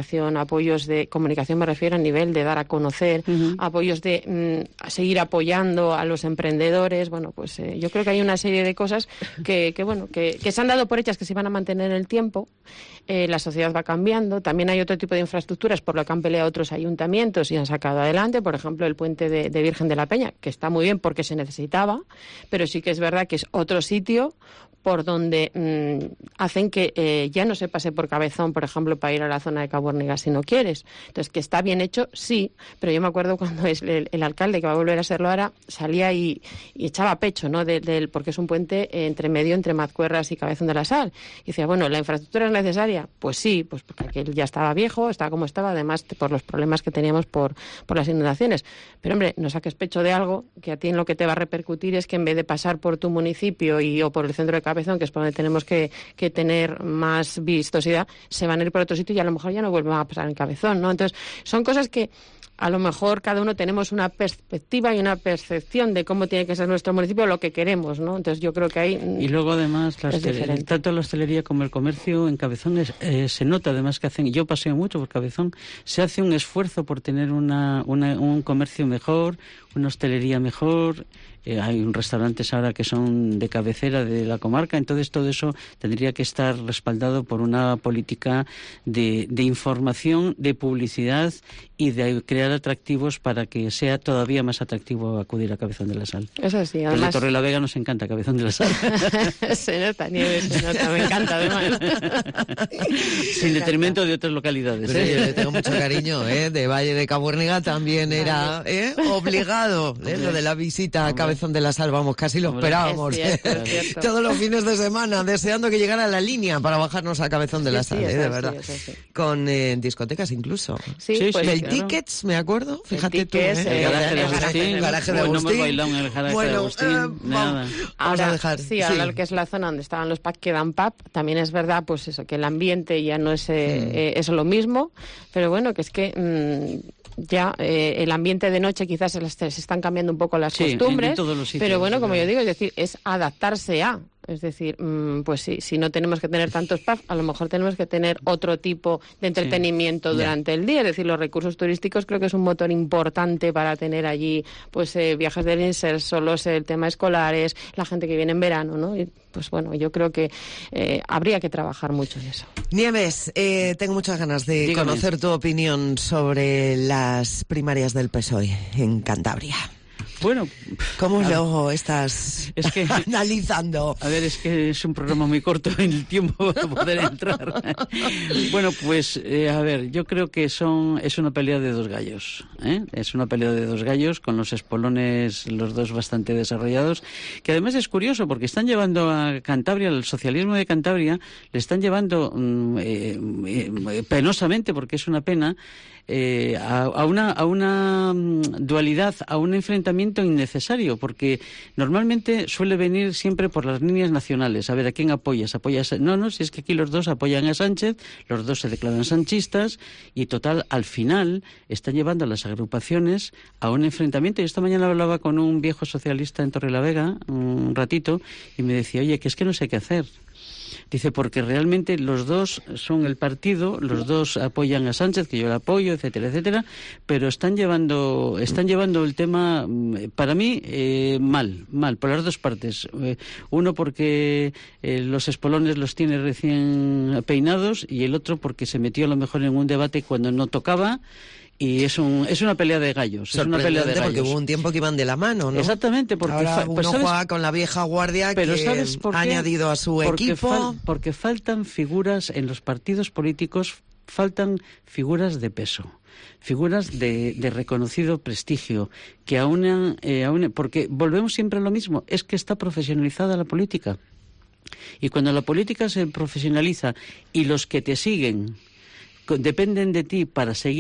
comunicación, apoyos de comunicación me refiero a nivel de dar a conocer, uh-huh. apoyos de mm, seguir apoyando a los emprendedores. Bueno, pues eh, yo creo que hay una serie de cosas que, que bueno, que, que se han dado por hechas que se van a mantener en el tiempo. Eh, la sociedad va cambiando. También hay otro tipo de infraestructuras por lo que han peleado otros ayuntamientos y han sacado adelante. Por ejemplo, el puente de, de Virgen de la Peña, que está muy bien porque se necesitaba, pero sí que es verdad que es otro sitio por donde mmm, hacen que eh, ya no se pase por Cabezón, por ejemplo, para ir a la zona de Caborniga si no quieres. Entonces, que está bien hecho, sí, pero yo me acuerdo cuando es el, el alcalde, que va a volver a serlo ahora, salía y, y echaba pecho, ¿no? De, de, porque es un puente entre medio entre Mazcuerras y Cabezón de la Sal. Y decía, bueno, ¿la infraestructura es necesaria? Pues sí, pues porque aquel ya estaba viejo, estaba como estaba, además por los problemas que teníamos por, por las inundaciones. Pero, hombre, no saques pecho de algo que a ti en lo que te va a repercutir es que en vez de pasar por tu municipio y o por el centro de Cabezón, que es por donde tenemos que, que tener más vistosidad, se van a ir por otro sitio y a lo mejor ya no vuelven a pasar en Cabezón, ¿no? Entonces, son cosas que a lo mejor cada uno tenemos una perspectiva y una percepción de cómo tiene que ser nuestro municipio, lo que queremos, ¿no? Entonces yo creo que hay... Y luego además, la hostelería, tanto la hostelería como el comercio en Cabezón es, eh, se nota además que hacen, yo paseo mucho por Cabezón, se hace un esfuerzo por tener una, una, un comercio mejor, una hostelería mejor. Eh, hay un restaurantes ahora que son de cabecera de la comarca, entonces todo eso tendría que estar respaldado por una política de, de información, de publicidad y de crear atractivos para que sea todavía más atractivo acudir a Cabezón de la Sal. Eso sí, además... El de Torrelavega nos encanta, Cabezón de la Sal. Se nota, Nieves, se nota, me encanta además. Sin detrimento de otras localidades. Pero ¿eh? yo le tengo mucho cariño, ¿eh? De Valle de Caborniga también era ¿eh? obligado, ¿eh? Lo de la visita a Cabezón de la Sal, vamos, casi lo esperábamos. Es cierto, es cierto. Todos los fines de semana, deseando que llegara la línea para bajarnos a Cabezón de la Sí, Sal, sí, ¿eh? eso De sí, verdad. eso sí. Con eh, discotecas incluso. Sí, Sí, pues, sí, el claro. Tickets, me acuerdo, fíjate El tú, Tickets, ¿eh? El garaje de el Agustín. El garaje de Bueno, Agustín. hemos bailado en el garaje bueno, de Agustín. eh, nada. vamos, vamos Ahora, a dejar. sí, ahora lo que es la zona donde estaban los pubs quedan pub, también es verdad, pues eso, que el ambiente ya no es eh, Mm. eh, es lo mismo, pero bueno, que es que mmm, ya eh, el ambiente de noche quizás se, las- se están cambiando un poco las Sí, en- en costumbres, todos los sitios, pero bueno, como claro. yo digo, es decir, es adaptarse a... Es decir, mmm, pues sí, si no tenemos que tener tantos pubs, a lo mejor tenemos que tener otro tipo de entretenimiento Sí. durante el día. Es decir, los recursos turísticos creo que es un motor importante para tener allí pues eh, viajes de insersos, solos, el tema escolares, la gente que viene en verano, ¿no? Y, pues bueno, yo creo que eh, habría que trabajar mucho en eso. Nieves, eh, tengo muchas ganas de Dígame. conocer tu opinión sobre las primarias del P S O E en Cantabria. Bueno, ¿Cómo a- lo estás es que- analizando? A ver, es que es un programa muy corto en el tiempo para poder entrar. Bueno, pues, eh, a ver, yo creo que son es una pelea de dos gallos. ¿eh? Es una pelea de dos gallos con los espolones, los dos bastante desarrollados, que además es curioso porque están llevando a Cantabria, el socialismo de Cantabria, le están llevando mm, eh, eh, penosamente, porque es una pena, eh, a, a una a una mm, dualidad, a un enfrentamiento innecesario, porque normalmente suele venir siempre por las líneas nacionales. A ver, ¿a quién apoyas? ¿Apoyas? a- No, no, si es que aquí los dos apoyan a Sánchez, los dos se declaran sanchistas y total, al final están llevando a las agrupaciones a un enfrentamiento. Y esta mañana hablaba con un viejo socialista en Torrelavega un ratito y me decía, oye, que es que no sé qué hacer. Dice, porque realmente los dos son el partido, los dos apoyan a Sánchez, que yo le apoyo, etcétera, etcétera, pero están llevando están llevando el tema, mm, para mí, eh, mal, mal, por las dos partes. Eh, uno porque eh, los espolones los tiene recién peinados y el otro porque se metió a lo mejor en un debate cuando no tocaba. Y es, un, es una pelea de gallos. Es una pelea de Sorprendente, porque gallos. hubo un tiempo que iban de la mano, ¿no? Exactamente, porque ahora fa- uno pues, ¿sabes? juega con la vieja guardia Pero que ¿sabes por qué? ha añadido a su porque equipo. fal- porque faltan figuras en los partidos políticos, faltan figuras de peso, figuras de, de reconocido prestigio, que aunan, eh, aunen- porque volvemos siempre a lo mismo, es que está profesionalizada la política. Y cuando la política se profesionaliza y los que te siguen co- dependen de ti para seguir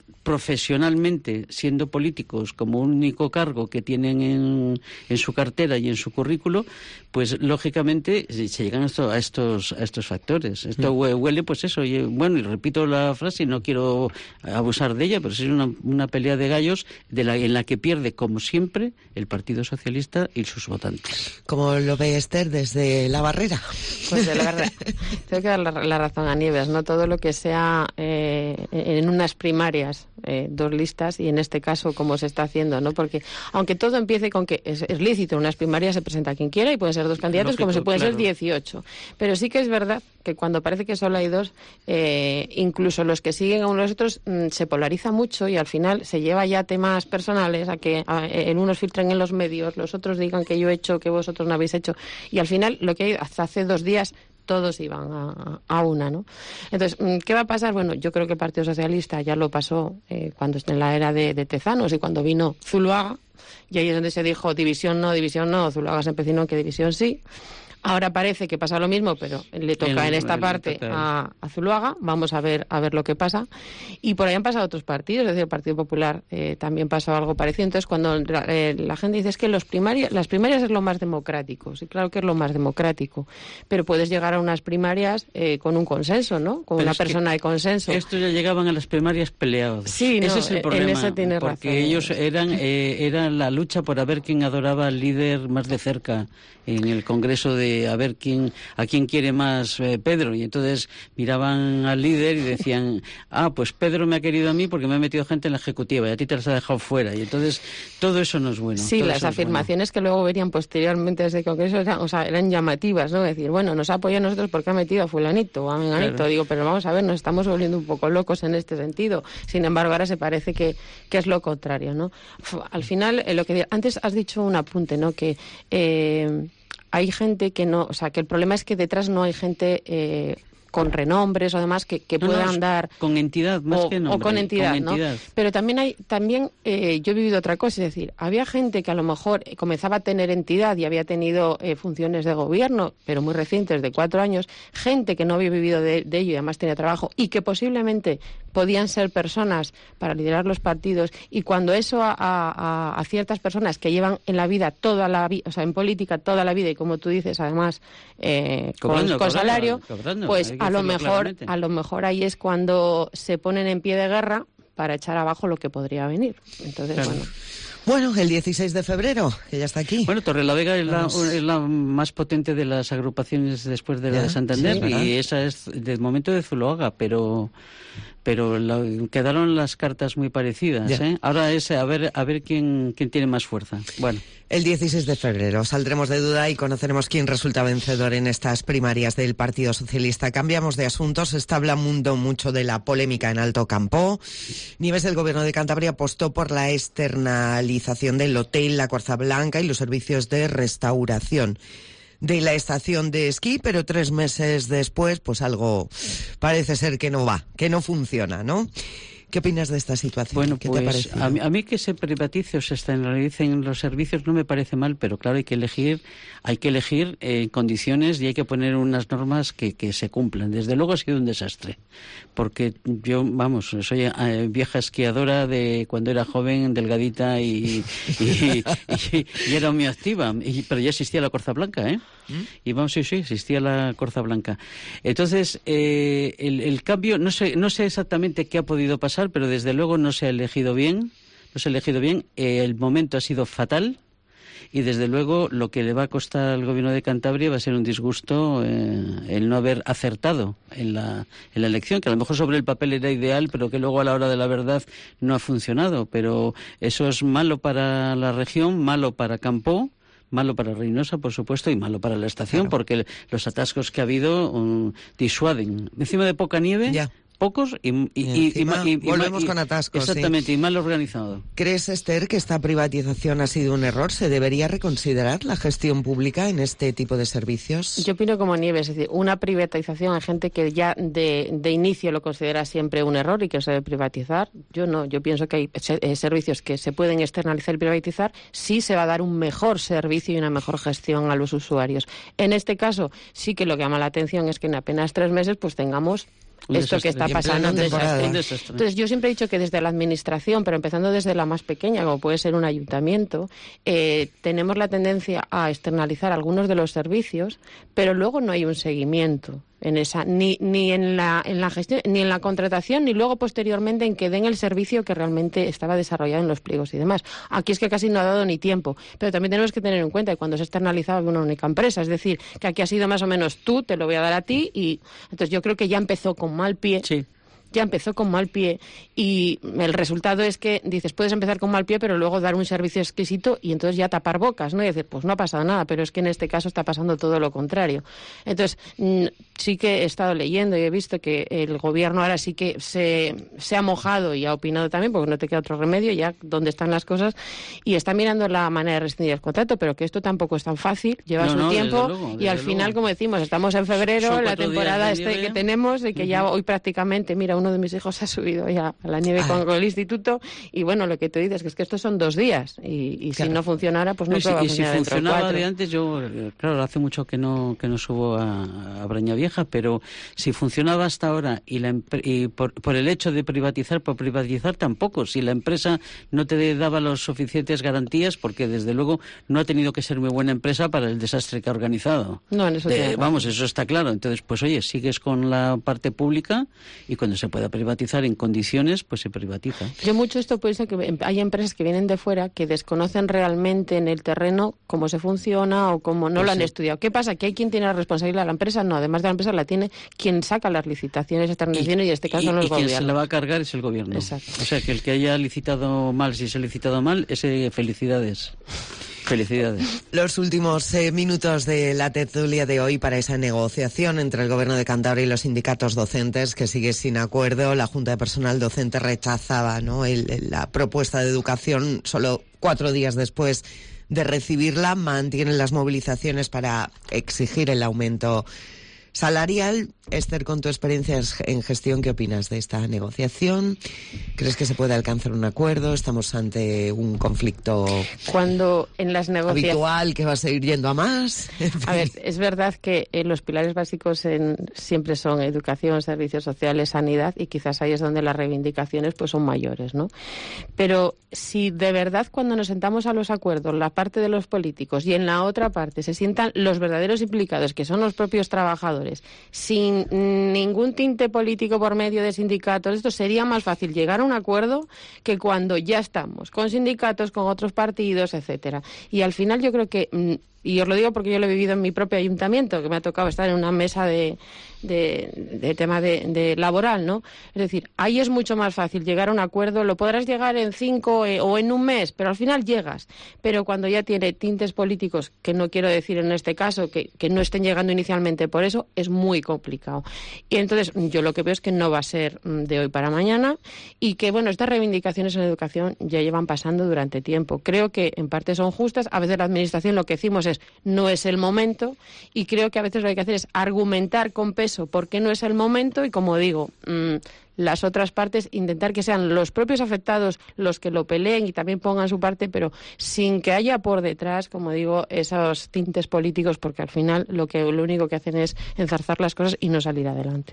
profesionalmente, siendo políticos, como único cargo que tienen en, en su cartera y en su currículo, pues lógicamente se llegan a, esto, a estos a estos factores. Esto mm. huele, pues eso, y, bueno, y repito la frase, y no quiero abusar de ella, pero es una, una pelea de gallos de la, en la que pierde, como siempre, el Partido Socialista y sus votantes. ¿Cómo lo ve Esther desde la barrera? Pues la verdad, tengo que dar la, la razón a Nieves, no todo lo que sea eh, en unas primarias, eh, dos listas, y en este caso como se está haciendo, ¿no? Porque aunque todo empiece con que es, es lícito, en unas primarias se presenta quien quiera y pueden ser dos candidatos, lógico, como se pueden claro. ser dieciocho. Pero sí que es verdad que cuando parece que solo hay dos, eh, incluso los que siguen a unos a los otros mmm, se polariza mucho y al final se lleva ya temas personales a que a, en unos filtren en los medios, los otros digan que yo he hecho, que vosotros no habéis hecho, y al final lo que hay hasta hace dos días todos iban a, a una, ¿no? Entonces, ¿qué va a pasar? Bueno, yo creo que el Partido Socialista ya lo pasó eh, cuando está en la era de, de Tezanos y cuando vino Zuluaga, y ahí es donde se dijo división no, división no, Zuluaga se empecinó en que división sí. Ahora parece que pasa lo mismo, pero le toca el, en esta parte a, a Zuluaga. Vamos a ver a ver lo que pasa. Y por ahí han pasado otros partidos, es decir, el Partido Popular eh, también pasó algo parecido. Entonces, cuando eh, la gente dice es que los primarias, las primarias es lo más democrático, sí, claro que es lo más democrático, pero puedes llegar a unas primarias eh, con un consenso, ¿no? Con pero una persona de consenso. Estos ya llegaban a las primarias peleados. Sí, ese no, es el problema. En eso tienes porque razón. ellos eran eh, era la lucha por a ver quién adoraba al líder más de cerca en el Congreso, de a ver quién a quién quiere más eh, Pedro, y entonces miraban al líder y decían, ah, pues Pedro me ha querido a mí porque me ha metido gente en la ejecutiva y a ti te las ha dejado fuera, y entonces todo eso no es bueno. Sí, las afirmaciones bueno. que luego verían posteriormente desde el Congreso eran, o sea, eran llamativas, ¿no? Es decir, bueno, nos ha apoyado a nosotros porque ha metido a fulanito o a menganito, claro. Digo, pero vamos a ver, nos estamos volviendo un poco locos en este sentido. Sin embargo, ahora se parece que, que es lo contrario, ¿no? Al final, eh, lo que antes has dicho un apunte, ¿no? Que eh, hay gente que no, o sea, que el problema es que detrás no hay gente eh, con renombres o demás que, que no, puedan no, dar con entidad más o, que nombre, o con entidad, con ¿no? entidad. Pero también hay también eh, yo he vivido otra cosa, es decir, había gente que a lo mejor comenzaba a tener entidad y había tenido eh, funciones de gobierno, pero muy recientes, de cuatro años, gente que no había vivido de, de ello y además tenía trabajo y que posiblemente podían ser personas para liderar los partidos, y cuando eso a, a, a ciertas personas que llevan en la vida toda la vida, o sea, en política toda la vida, y como tú dices, además eh, cobrando, con, con cobrando, salario, cobrando, pues a lo mejor claramente. a lo mejor ahí es cuando se ponen en pie de guerra para echar abajo lo que podría venir. Entonces, claro. bueno. Bueno, el dieciséis de febrero, que ya está aquí. Bueno, Torrelavega es la, es la más potente de las agrupaciones después de la ¿Ya? de Santander, sí, y esa es de momento de Zuloaga, pero pero la, quedaron las cartas muy parecidas, ¿eh? Ahora es a ver a ver quién quién tiene más fuerza. Bueno. El dieciséis de febrero saldremos de duda y conoceremos quién resulta vencedor en estas primarias del Partido Socialista. Cambiamos de asuntos. Se está hablando mucho de la polémica en Alto Campo. Nieves, del Gobierno de Cantabria, apostó por la externalización del hotel La Corza Blanca y los servicios de restauración de la estación de esquí, pero tres meses después, pues algo parece ser que no va, que no funciona, ¿no? ¿Qué opinas de esta situación? Bueno, ¿Qué pues te parece? A mí, a mí que se privatice o se externalicen los servicios no me parece mal, pero claro, hay que elegir, hay que elegir en eh, condiciones y hay que poner unas normas que, que se cumplan. Desde luego ha sido un desastre, porque yo, vamos, soy eh, vieja esquiadora de cuando era joven, delgadita y, y, y, y, y era muy activa, y, pero ya existía la Corza Blanca, ¿eh? ¿Mm? Y vamos, sí, sí, existía la Corza Blanca. Entonces, eh, el, el cambio, no sé, no sé exactamente qué ha podido pasar, pero desde luego no se ha elegido bien, no se ha elegido bien, eh, el momento ha sido fatal, y desde luego lo que le va a costar al Gobierno de Cantabria va a ser un disgusto eh, el no haber acertado en la, en la elección, que a lo mejor sobre el papel era ideal, pero que luego a la hora de la verdad no ha funcionado. Pero eso es malo para la región, malo para Campó, malo para Reynosa, por supuesto, y malo para la estación, claro, porque los atascos que ha habido um, disuaden. Encima de poca nieve, ya. pocos y, y, y, y, y, y volvemos y, con atascos. Exactamente, sí. y mal organizado. ¿Crees, Esther, que esta privatización ha sido un error? ¿Se debería reconsiderar la gestión pública en este tipo de servicios? Yo opino como Nieves, es decir, una privatización, hay gente que ya de, de inicio lo considera siempre un error y que se debe privatizar. Yo no, yo pienso que hay eh, servicios que se pueden externalizar y privatizar, sí se va a dar un mejor servicio y una mejor gestión a los usuarios. En este caso, sí que lo que llama la atención es que en apenas tres meses pues tengamos esto que está pasando, un desastre. un desastre. Entonces yo siempre he dicho que desde la administración, pero empezando desde la más pequeña, como puede ser un ayuntamiento, eh, tenemos la tendencia a externalizar algunos de los servicios, pero luego no hay un seguimiento en esa, ni, ni en la, en la gestión, ni en la contratación, ni luego posteriormente en que den el servicio que realmente estaba desarrollado en los pliegos y demás. Aquí es que casi no ha dado ni tiempo, pero también tenemos que tener en cuenta que cuando se externalizaba una única empresa, es decir, que aquí ha sido más o menos tú, te lo voy a dar a ti, y entonces yo creo que ya empezó con mal pie. Sí. Ya empezó con mal pie y el resultado es que dices, puedes empezar con mal pie, pero luego dar un servicio exquisito y entonces ya tapar bocas, ¿no? Y decir, pues no ha pasado nada, pero es que en este caso está pasando todo lo contrario. Entonces, sí que he estado leyendo y he visto que el gobierno ahora sí que se, se ha mojado y ha opinado también, porque no te queda otro remedio, ya dónde están las cosas, y está mirando la manera de rescindir el contrato, pero que esto tampoco es tan fácil, lleva no, su no, tiempo desde luego, y al desde final, luego. como decimos, estamos en febrero, la temporada este que tenemos, y que uh-huh. ya hoy prácticamente, mira, uno de mis hijos ha subido ya a la nieve con, con el instituto, y bueno, lo que tú dices que es que estos son dos días, y, y claro. si no funcionara, pues no, no va a funcionar. Y si funcionaba de antes, yo, claro, hace mucho que no que no subo a, a Brañavieja, pero si funcionaba hasta ahora y, la, y por, por el hecho de privatizar, por privatizar tampoco, si la empresa no te daba las suficientes garantías, porque desde luego no ha tenido que ser muy buena empresa para el desastre que ha organizado. No, en eso de, vamos, eso está claro. Entonces, pues oye, sigues con la parte pública y cuando se pueda privatizar en condiciones, pues se privatiza. Yo mucho esto puede ser que hay empresas que vienen de fuera que desconocen realmente en el terreno cómo se funciona o cómo no pues lo han sí. estudiado. ¿Qué pasa? Que hay quien tiene la responsabilidad de la empresa, no, además de la empresa la tiene quien saca las licitaciones, externalizaciones y, y en este caso y, son los y gobiernos. Quien se la va a cargar es el gobierno. Exacto. O sea, que el que haya licitado mal, si se ha licitado mal, ese felicidades. Felicidades. Los últimos eh, minutos de la tertulia de hoy para esa negociación entre el Gobierno de Cantabria y los sindicatos docentes, que sigue sin acuerdo. La Junta de Personal Docente rechazaba, ¿no?, el, el, la propuesta de educación solo cuatro días después de recibirla. Mantienen las movilizaciones para exigir el aumento salarial. Esther, con tu experiencia en gestión, ¿qué opinas de esta negociación? ¿Crees que se puede alcanzar un acuerdo? ¿Estamos ante un conflicto Cuando en las negociaciones habitual que va a seguir yendo a más? A ver, es verdad que eh, los pilares básicos en, siempre son educación, servicios sociales, sanidad, y quizás ahí es donde las reivindicaciones pues son mayores, ¿no? Pero si de verdad cuando nos sentamos a los acuerdos, la parte de los políticos y en la otra parte se sientan los verdaderos implicados, que son los propios trabajadores, sin ningún tinte político por medio de sindicatos, esto sería más fácil llegar a un acuerdo que cuando ya estamos con sindicatos, con otros partidos, etcétera. Y al final yo creo que, y os lo digo porque yo lo he vivido en mi propio ayuntamiento, que me ha tocado estar en una mesa de, de, de tema de, de laboral, ¿no? Es decir, ahí es mucho más fácil llegar a un acuerdo, lo podrás llegar en cinco eh, o en un mes, pero al final llegas. Pero cuando ya tiene tintes políticos, que no quiero decir en este caso que, que no estén llegando inicialmente por eso, es muy complicado. Y entonces yo lo que veo es que no va a ser de hoy para mañana y que, bueno, estas reivindicaciones en educación ya llevan pasando durante tiempo. Creo que en parte son justas, a veces la administración lo que decimos es no es el momento, y creo que a veces lo que hay que hacer es argumentar con peso por qué no es el momento y, como digo, mmm, las otras partes intentar que sean los propios afectados los que lo peleen y también pongan su parte, pero sin que haya por detrás, como digo, esos tintes políticos, porque al final lo que lo único que hacen es enzarzar las cosas y no salir adelante.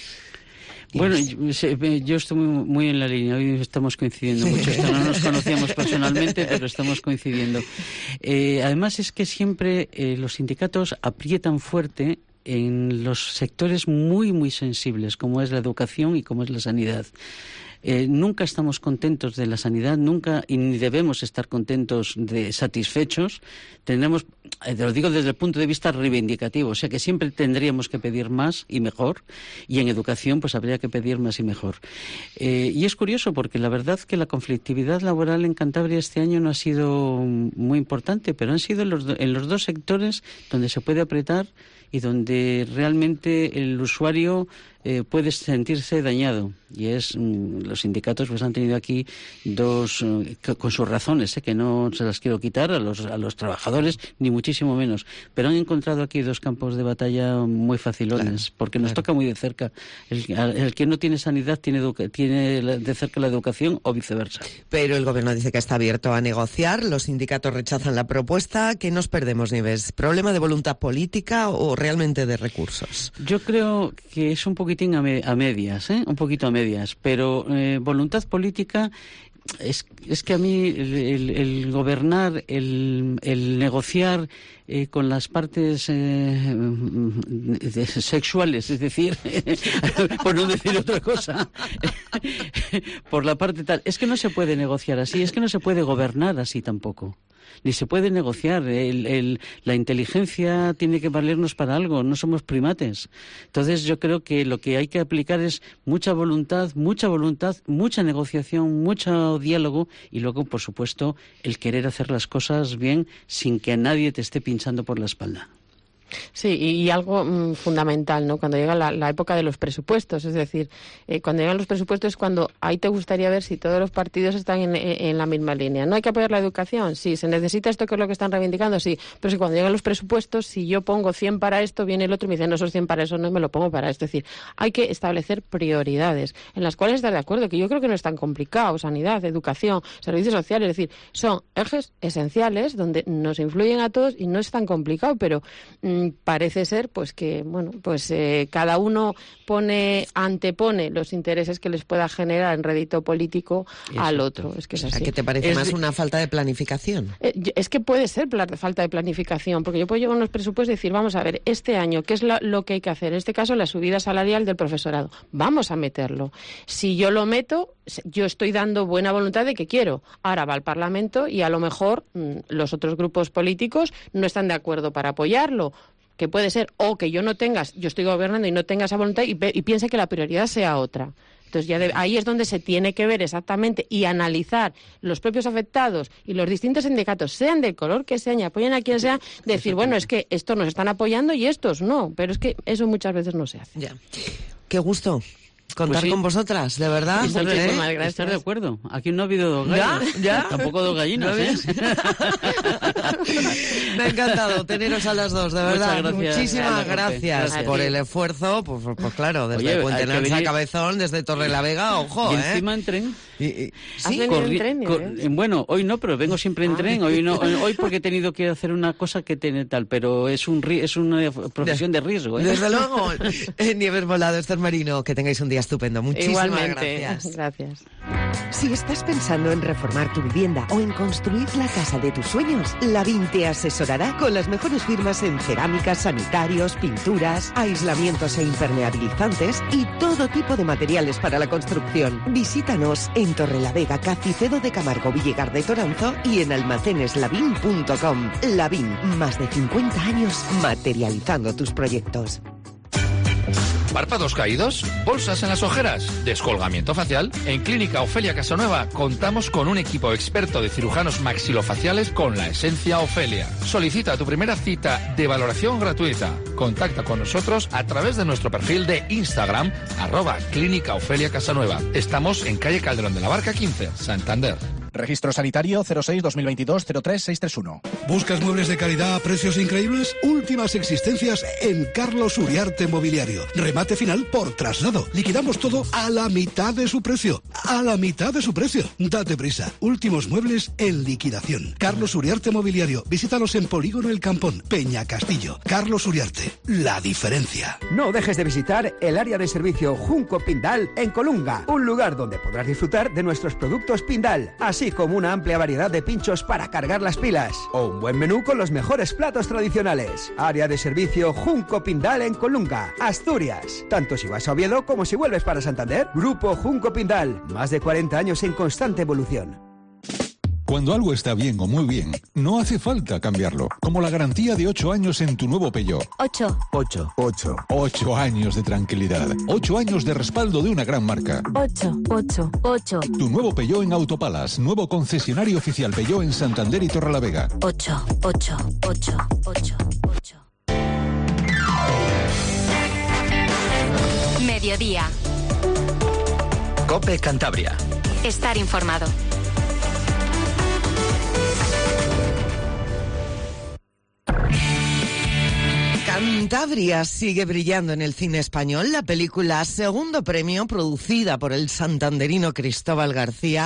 Bueno, yo estoy muy, muy en la línea, hoy estamos coincidiendo mucho, esto no nos conocíamos personalmente, pero estamos coincidiendo. Eh, además es que siempre eh, los sindicatos aprietan fuerte en los sectores muy, muy sensibles, como es la educación y como es la sanidad. Eh, nunca estamos contentos de la sanidad, nunca, y ni debemos estar contentos de satisfechos. Tendremos, eh, te lo digo desde el punto de vista reivindicativo, o sea que siempre tendríamos que pedir más y mejor, y en educación pues habría que pedir más y mejor. Eh, y es curioso porque la verdad que la conflictividad laboral en Cantabria este año no ha sido muy importante, pero han sido en los, do, en los dos sectores donde se puede apretar y donde realmente el usuario eh, puede sentirse dañado. Y es mmm, los sindicatos pues han tenido aquí dos, eh, con sus razones, eh, que no se las quiero quitar a los, a los trabajadores, ni muchísimo menos, pero han encontrado aquí dos campos de batalla muy facilones, claro, porque nos claro. toca muy de cerca. El, el que no tiene sanidad tiene, educa- tiene de cerca la educación o viceversa. Pero el gobierno dice que está abierto a negociar, los sindicatos rechazan la propuesta. ¿Qué nos perdemos, Nieves? ¿Problema de voluntad política o realmente de recursos? Yo creo que es un poquito poquitín a, me, a medias, ¿eh? Un poquito a medias, pero eh, voluntad política... Es, es que a mí el, el, el gobernar, el, el negociar eh, con las partes eh, de, sexuales, es decir, por no decir otra cosa, por la parte tal, es que no se puede negociar así, es que no se puede gobernar así tampoco. Ni se puede negociar. El, el, la inteligencia tiene que valernos para algo, no somos primates. Entonces yo creo que lo que hay que aplicar es mucha voluntad, mucha voluntad, mucha negociación, mucho diálogo y luego, por supuesto, el querer hacer las cosas bien sin que nadie te esté pinchando por la espalda. Sí, y, y algo mmm, fundamental, ¿no? Cuando llega la, la época de los presupuestos, es decir, eh, cuando llegan los presupuestos es cuando ahí te gustaría ver si todos los partidos están en, en, en la misma línea. ¿No hay que apoyar la educación? Sí. ¿Se necesita esto que es lo que están reivindicando? Sí. Pero si cuando llegan los presupuestos, si yo pongo cien para esto, viene el otro y me dice, no, esos cien para eso no me lo pongo para esto. Es decir, hay que establecer prioridades en las cuales estar de acuerdo, que yo creo que no es tan complicado. Sanidad, educación, servicios sociales, es decir, son ejes esenciales donde nos influyen a todos y no es tan complicado, pero mmm, parece ser pues que bueno pues eh, cada uno pone antepone los intereses que les pueda generar en rédito político Exacto. al otro. Es que es así. ¿Qué te parece es más de... una falta de planificación? Eh, es que puede ser falta de planificación, porque yo puedo llevar unos presupuestos y decir, vamos a ver, este año, ¿qué es la, lo que hay que hacer? En este caso, la subida salarial del profesorado. Vamos a meterlo. Si yo lo meto, yo estoy dando buena voluntad de que quiero. Ahora va al Parlamento y a lo mejor mmm, los otros grupos políticos no están de acuerdo para apoyarlo. Que puede ser, o que yo no tengas, yo estoy gobernando y no tenga esa voluntad y, y piense que la prioridad sea otra. Entonces ya de, ahí es donde se tiene que ver exactamente y analizar los propios afectados y los distintos sindicatos, sean del color que sean y apoyen a quien sea, decir, bueno, es que estos nos están apoyando y estos no, pero es que eso muchas veces no se hace. Ya. Qué gusto contar pues sí. con vosotras, de verdad. Estar de, ¿Eh? estar de acuerdo. Aquí no ha habido dos gallinas. ¿Ya? ¿Ya? Tampoco dos gallinas, ¿eh? Me ha encantado teneros a las dos, de verdad. Gracias. Muchísimas gracias, gracias por el esfuerzo. Pues, pues claro, desde Oye, Puente Lanza a Cabezón, desde Torrelavega, ojo, y ¿eh? encima en tren. Y, y, ¿Sí? Corri- en tren, cor- bueno, hoy no, pero vengo siempre en tren. Hoy no, hoy porque he tenido que hacer una cosa que tiene tal, pero es un es una profesión de riesgo, ¿eh? Desde luego. Nieves Volado, Esther Marino, que tengáis un día estupendo. Muchísimas Igualmente. gracias. Gracias. Si estás pensando en reformar tu vivienda o en construir la casa de tus sueños, Lavín te asesorará con las mejores firmas en cerámicas, sanitarios, pinturas, aislamientos e impermeabilizantes y todo tipo de materiales para la construcción. Visítanos en Torrelavega, Cacicedo de Camargo, Villegar de Toranzo y en almacenes lavín punto com. Lavín, más de cincuenta años materializando tus proyectos. ¿Párpados caídos? ¿Bolsas en las ojeras? ¿Descolgamiento facial? En Clínica Ofelia Casanueva contamos con un equipo experto de cirujanos maxilofaciales con la esencia Ofelia. Solicita tu primera cita de valoración gratuita. Contacta con nosotros a través de nuestro perfil de Instagram, arroba Clínica Ofelia Casanueva. Estamos en calle Calderón de la Barca quince, Santander. Registro sanitario cero seis dos mil veintidós cero tres seis tres uno. ¿Buscas muebles de calidad a precios increíbles? Últimas existencias en Carlos Uriarte Mobiliario. Remate final por traslado. Liquidamos todo a la mitad de su precio. A la mitad de su precio. Date prisa. Últimos muebles en liquidación. Carlos Uriarte Mobiliario. Visítanos en Polígono El Campón, Peña Castillo. Carlos Uriarte. La diferencia. No dejes de visitar el área de servicio Junco Pindal en Colunga. Un lugar donde podrás disfrutar de nuestros productos Pindal. Así como una amplia variedad de pinchos para cargar las pilas o un buen menú con los mejores platos tradicionales. Área de servicio Junco Pindal en Colunga, Asturias. Tanto si vas a Oviedo como si vuelves para Santander. Grupo Junco Pindal, más de cuarenta años en constante evolución. Cuando algo está bien o muy bien, no hace falta cambiarlo. Como la garantía de ocho años en tu nuevo Peugeot. Ocho. Ocho. Ocho. Ocho años de tranquilidad. Ocho años de respaldo de una gran marca. Ocho. Ocho. Ocho. Tu nuevo Peugeot en Autopalas. Nuevo concesionario oficial Peugeot en Santander y Torrelavega. Ocho. Ocho. Ocho. Ocho. Ocho. Mediodía. COPE Cantabria. Estar informado. Cantabria sigue brillando en el cine español. La película Segundo Premio, producida por el santanderino Cristóbal García,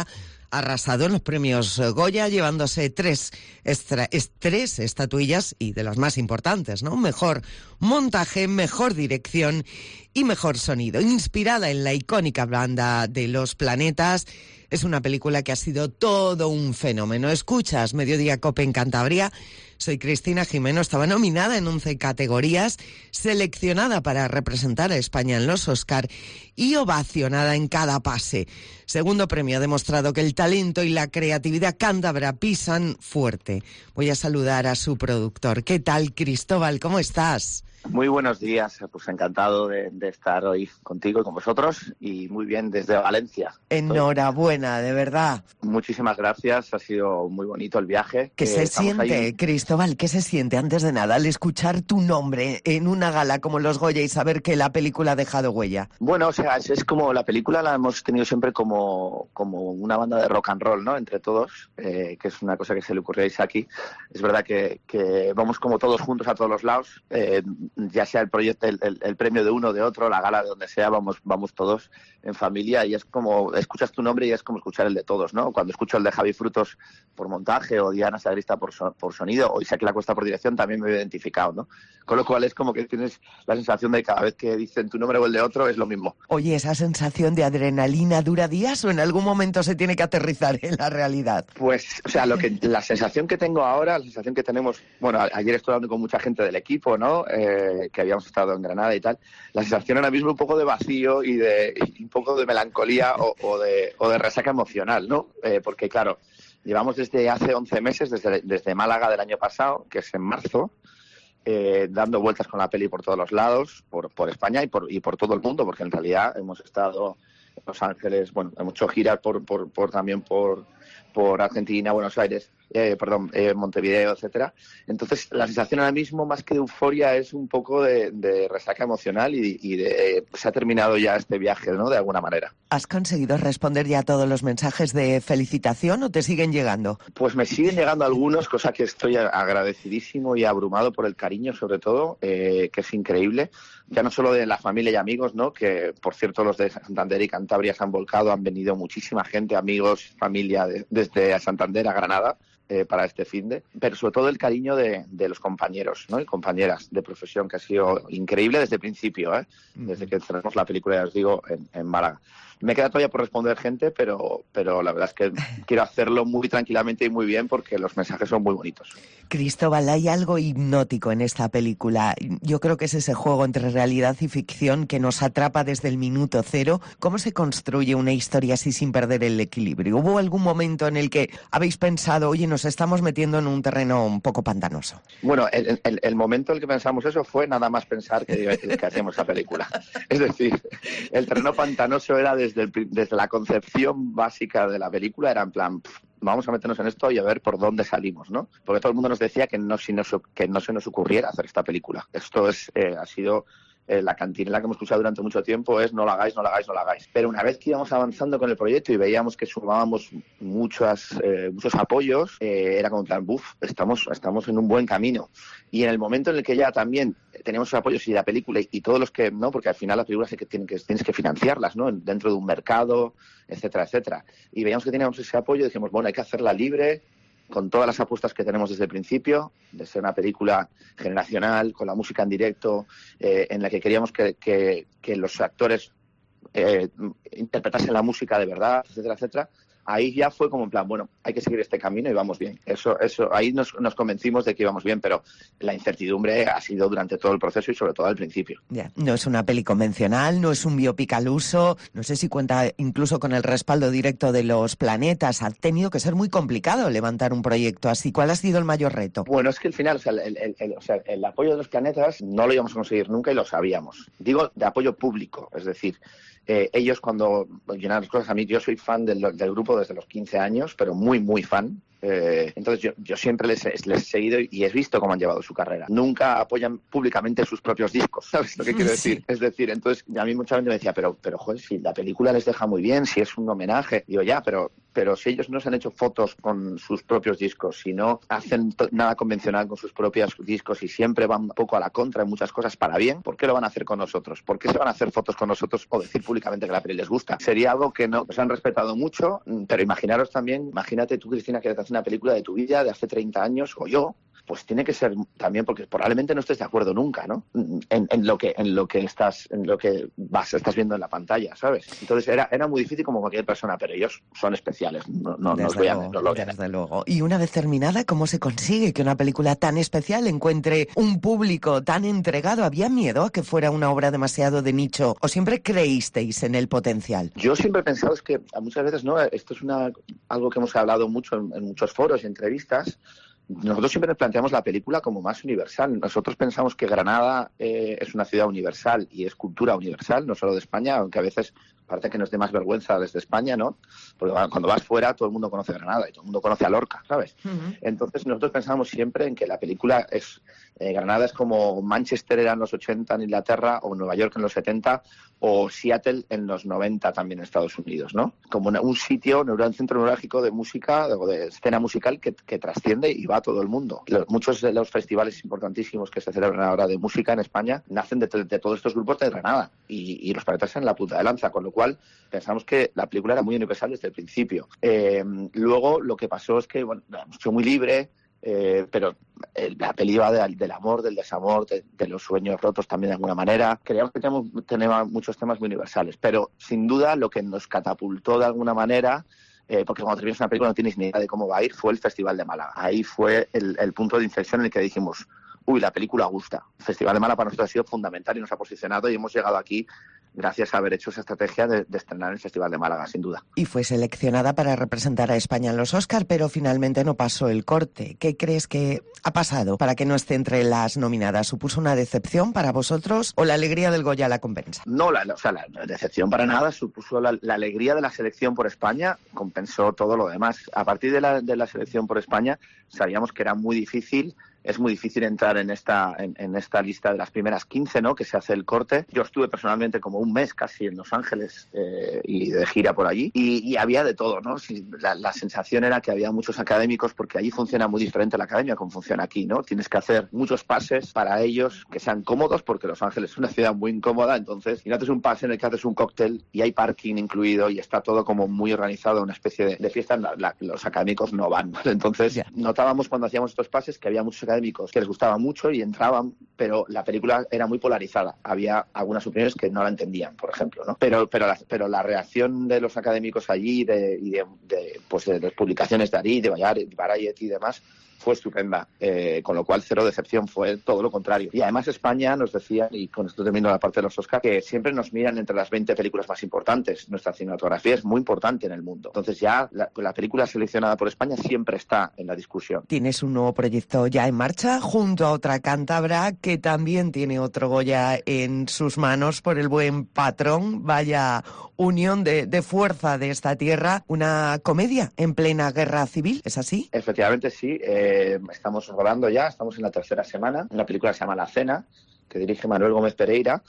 arrasado en los premios Goya, llevándose tres, extra, tres estatuillas y de las más importantes, ¿no? Mejor montaje, mejor dirección y mejor sonido. Inspirada en la icónica banda de Los Planetas, es una película que ha sido todo un fenómeno. Escuchas Mediodía Cope en Cantabria. Soy Cristina Jimeno, estaba nominada en once categorías, seleccionada para representar a España en los Oscar y ovacionada en cada pase. Segundo premio ha demostrado que el talento y la creatividad cántabra pisan fuerte. Voy a saludar a su productor. ¿Qué tal, Cristóbal? ¿Cómo estás? Muy buenos días, pues encantado de, de estar hoy contigo y con vosotros y muy bien desde Valencia. Enhorabuena, de verdad. Muchísimas gracias, ha sido muy bonito el viaje. ¿Qué se siente, ahí... Cristóbal, qué se siente antes de nada al escuchar tu nombre en una gala como los Goya y saber que la película ha dejado huella? Bueno, o sea, es, es como la película la hemos tenido siempre como, como una banda de rock and roll, ¿no? Entre todos, eh, que es una cosa que se le ocurrió a Isaki. Es verdad que, que vamos como todos juntos a todos los lados, eh, ya sea el proyecto, el, el, el premio de uno o de otro, la gala de donde sea, vamos vamos todos en familia y es como, escuchas tu nombre y es como escuchar el de todos, ¿no? Cuando escucho el de Javi Frutos por montaje o Diana Sagrista por, so, por sonido o Isaki La Cuesta por dirección, también me he identificado, ¿no? Con lo cual es como que tienes la sensación de que cada vez que dicen tu nombre o el de otro es lo mismo. Oye, ¿esa sensación de adrenalina dura días o en algún momento se tiene que aterrizar en la realidad? Pues, o sea, lo que la sensación que tengo ahora, la sensación que tenemos, bueno, ayer estuve hablando con mucha gente del equipo, ¿no? Eh, que habíamos estado en Granada y tal, la sensación ahora mismo un poco de vacío y de y un poco de melancolía o, o de o de resaca emocional, ¿no? Eh, porque claro, llevamos desde hace once meses, desde, desde Málaga del año pasado, que es en marzo, eh, dando vueltas con la peli por todos los lados, por, por España y por, y por todo el mundo, porque en realidad hemos estado en Los Ángeles, bueno, hemos hecho giras por, por, por también por, por Argentina, Buenos Aires, eh, perdón, eh, Montevideo, etcétera. Entonces, la sensación ahora mismo, más que de euforia, es un poco de, de resaca emocional y, y de, pues, se ha terminado ya este viaje, ¿no? De alguna manera. ¿Has conseguido responder ya a todos los mensajes de felicitación o te siguen llegando? Pues me siguen llegando algunos, cosa que estoy agradecidísimo y abrumado por el cariño, sobre todo, eh, que es increíble. Ya no solo de la familia y amigos, ¿no? Que, por cierto, los de Santander y Cantabria se han volcado, han venido muchísima gente, amigos, familia, de, desde Santander a Granada. Eh, para este finde, pero sobre todo el cariño de, de los compañeros, ¿no? Y compañeras de profesión, que ha sido increíble desde el principio, ¿eh? Desde que estrenamos la película, ya os digo, en, en Málaga. Me queda todavía por responder gente, pero, pero la verdad es que quiero hacerlo muy tranquilamente y muy bien porque los mensajes son muy bonitos. Cristóbal, hay algo hipnótico en esta película. Yo creo que es ese juego entre realidad y ficción que nos atrapa desde el minuto cero. ¿Cómo se construye una historia así sin perder el equilibrio? ¿Hubo algún momento en el que habéis pensado, oye, nos estamos metiendo en un terreno un poco pantanoso? Bueno, el, el, el momento en el que pensamos eso fue nada más pensar que, que hacíamos la película. Es decir, el terreno pantanoso era desde, el, desde la concepción básica de la película, era en plan... Pff, vamos a meternos en esto y a ver por dónde salimos, ¿no? Porque todo el mundo nos decía que no, si nos, que no se nos ocurriera hacer esta película. Esto es eh, ha sido eh, la cantinela que hemos escuchado durante mucho tiempo, es no lo hagáis, no lo hagáis, no lo hagáis. Pero una vez que íbamos avanzando con el proyecto y veíamos que sumábamos muchas, eh, muchos apoyos, eh, era como en plan, buf, estamos, estamos en un buen camino. Y en el momento en el que ya también teníamos apoyos y la película y, y todos los que, ¿no? Porque al final las películas hay que, tienen que, tienes que financiarlas, ¿no? Dentro de un mercado, etcétera, etcétera. Y veíamos que teníamos ese apoyo y dijimos, bueno, hay que hacerla libre, con todas las apuestas que tenemos desde el principio, de ser una película generacional, con la música en directo, eh, en la que queríamos que, que, que los actores eh, interpretasen la música de verdad, etcétera, etcétera. Ahí ya fue como en plan, bueno, hay que seguir este camino y vamos bien. Eso, eso, ahí nos, nos convencimos de que íbamos bien, pero la incertidumbre ha sido durante todo el proceso y sobre todo al principio. Yeah. No es una peli convencional, no es un biopic al uso, no sé si cuenta incluso con el respaldo directo de Los Planetas. Ha tenido que ser muy complicado levantar un proyecto así. ¿Cuál ha sido el mayor reto? Bueno, es que al final, o sea, el, el, el, o sea, el apoyo de Los Planetas no lo íbamos a conseguir nunca y lo sabíamos. Digo, de apoyo público, es decir... Eh, ellos cuando llenan las cosas, a mí yo soy fan del, del grupo desde los quince años, pero muy, muy fan. Eh, entonces yo, yo siempre les, les he seguido y he visto cómo han llevado su carrera. Nunca apoyan públicamente sus propios discos, ¿sabes lo que quiero decir? Sí. Es decir, entonces a mí mucha gente me decía, pero, pero joder, si la película les deja muy bien, si es un homenaje. Digo, ya, pero, pero si ellos no se han hecho fotos con sus propios discos, si no hacen t- nada convencional con sus propios discos y siempre van un poco a la contra en muchas cosas para bien, ¿por qué lo van a hacer con nosotros? ¿Por qué se van a hacer fotos con nosotros o decir públicamente que la peli les gusta? Sería algo que no nos han respetado mucho, pero imaginaros también, imagínate tú, Cristina, que te hace una película de tu vida de hace treinta años, o yo, pues tiene que ser también, porque probablemente no estés de acuerdo nunca, ¿no? En, en lo que en lo que estás en lo que vas estás viendo en la pantalla, ¿sabes? Entonces era era muy difícil como cualquier persona, pero ellos son especiales, no no, no os voy a no lo voy a desde luego. Y una vez terminada, ¿cómo se consigue que una película tan especial encuentre un público tan entregado? ¿Había miedo a que fuera una obra demasiado de nicho o siempre creísteis en el potencial? Yo siempre he pensado es que muchas veces no, esto es una algo que hemos hablado mucho en, en muchos foros y entrevistas. Nosotros siempre nos planteamos la película como más universal. Nosotros pensamos que Granada eh, es una ciudad universal y es cultura universal, no solo de España, aunque a veces parece que nos dé más vergüenza desde España, ¿no? Porque cuando vas fuera todo el mundo conoce Granada y todo el mundo conoce a Lorca, ¿sabes? Uh-huh. Entonces nosotros pensamos siempre en que la película es... Eh, Granada es como Manchester era en los ochenta en Inglaterra, o Nueva York en los setenta, o Seattle en los noventa también en Estados Unidos, ¿no? Como una, un sitio, un centro neurálgico de música, o de escena musical que, que trasciende y va a todo el mundo. Los, muchos de los festivales importantísimos que se celebran ahora de música en España nacen de, de todos estos grupos de Granada y, y los planetas en la punta de lanza, con lo cual pensamos que la película era muy universal desde el principio. Eh, luego lo que pasó es que, bueno, fue muy libre, Eh, pero eh, la peli va de, del amor, del desamor, de, de los sueños rotos también de alguna manera. Creíamos que tenemos, tenemos muchos temas muy universales, pero sin duda lo que nos catapultó de alguna manera, eh, porque cuando terminas una película no tienes ni idea de cómo va a ir, fue el Festival de Málaga. Ahí fue el, el punto de inflexión en el que dijimos, uy, la película gusta. El Festival de Málaga para nosotros ha sido fundamental y nos ha posicionado y hemos llegado aquí gracias a haber hecho esa estrategia de, de estrenar el Festival de Málaga, sin duda. Y fue seleccionada para representar a España en los Oscar, pero finalmente no pasó el corte. ¿Qué crees que ha pasado para que no esté entre las nominadas? ¿Supuso una decepción para vosotros o la alegría del Goya la compensa? No, la, o sea, la decepción para nada, supuso la, la alegría de la selección por España, compensó todo lo demás. A partir de la, de la selección por España sabíamos que era muy difícil. Es muy difícil entrar en esta en, en esta lista de las primeras quince, ¿no? Que se hace el corte. Yo estuve personalmente como un mes casi en Los Ángeles eh, y de gira por allí y, y había de todo, ¿no? Sí, la, la sensación era que había muchos académicos porque allí funciona muy diferente la academia como funciona aquí, ¿no? Tienes que hacer muchos pases para ellos que sean cómodos porque Los Ángeles es una ciudad muy incómoda, entonces si no haces un pase en el que haces un cóctel y hay parking incluido y está todo como muy organizado, una especie de, de fiesta, la, la, los académicos no van, ¿vale? Entonces yeah. notábamos cuando hacíamos estos pases que había muchos académicos que les gustaba mucho y entraban, pero la película era muy polarizada. Había algunas opiniones que no la entendían, por ejemplo, ¿no? Pero pero la, pero la reacción de los académicos allí de, y de, de, pues de las publicaciones de Ari, de Variety y demás fue estupenda, eh, con lo cual cero decepción, fue todo lo contrario. Y además España nos decía, y con esto termino la parte de los Oscar, que siempre nos miran entre las veinte películas más importantes. Nuestra cinematografía es muy importante en el mundo. Entonces ya la, la película seleccionada por España siempre está en la discusión. Tienes un nuevo proyecto ya en marcha junto a otra cántabra que también tiene otro Goya en sus manos por El buen patrón. Vaya unión de, de fuerza de esta tierra. Una comedia en plena guerra civil, ¿es así? Efectivamente sí. Eh, Eh, estamos rodando ya, estamos en la tercera semana. Una película que se llama La Cena, que dirige Manuel Gómez Pereira.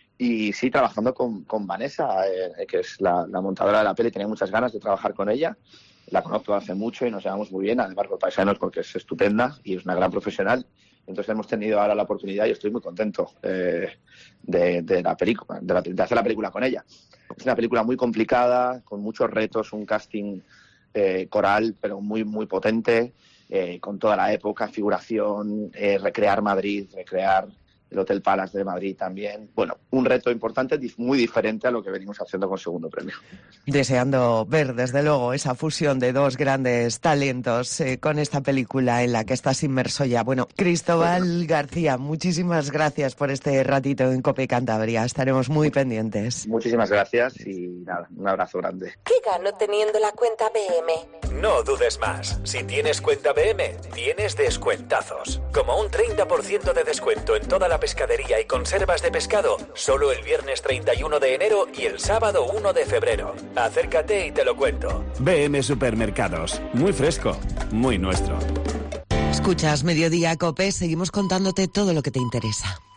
Y sí, trabajando con, con Vanessa, eh, que es la, la montadora de la peli. Tenía muchas ganas de trabajar con ella. La conozco hace mucho y nos llevamos muy bien, además por paisanos, porque es estupenda y es una gran profesional. Entonces hemos tenido ahora la oportunidad y estoy muy contento eh, de, de la película, de, la, de hacer la película con ella. Es una película muy complicada, con muchos retos, un casting eh, coral, pero muy, muy potente. Eh, con toda la época, figuración, eh, recrear Madrid, recrear el Hotel Palace de Madrid también. Bueno, un reto importante, muy diferente a lo que venimos haciendo con Segundo Premio. Deseando ver, desde luego, esa fusión de dos grandes talentos eh, con esta película en la que estás inmerso ya. Bueno, Cristóbal García, muchísimas gracias por este ratito en COPE Cantabria. Estaremos muy pendientes. Muchísimas gracias y nada, un abrazo grande. ¿Qué gano teniendo la cuenta B M? No dudes más. Si tienes cuenta B M, tienes descuentazos. Como un treinta por ciento de descuento en toda la pescadería y conservas de pescado, solo el viernes treinta y uno de enero y el sábado uno de febrero. Acércate y te lo cuento. B M Supermercados. Muy fresco, muy nuestro. Escuchas Mediodía COPE, seguimos contándote todo lo que te interesa.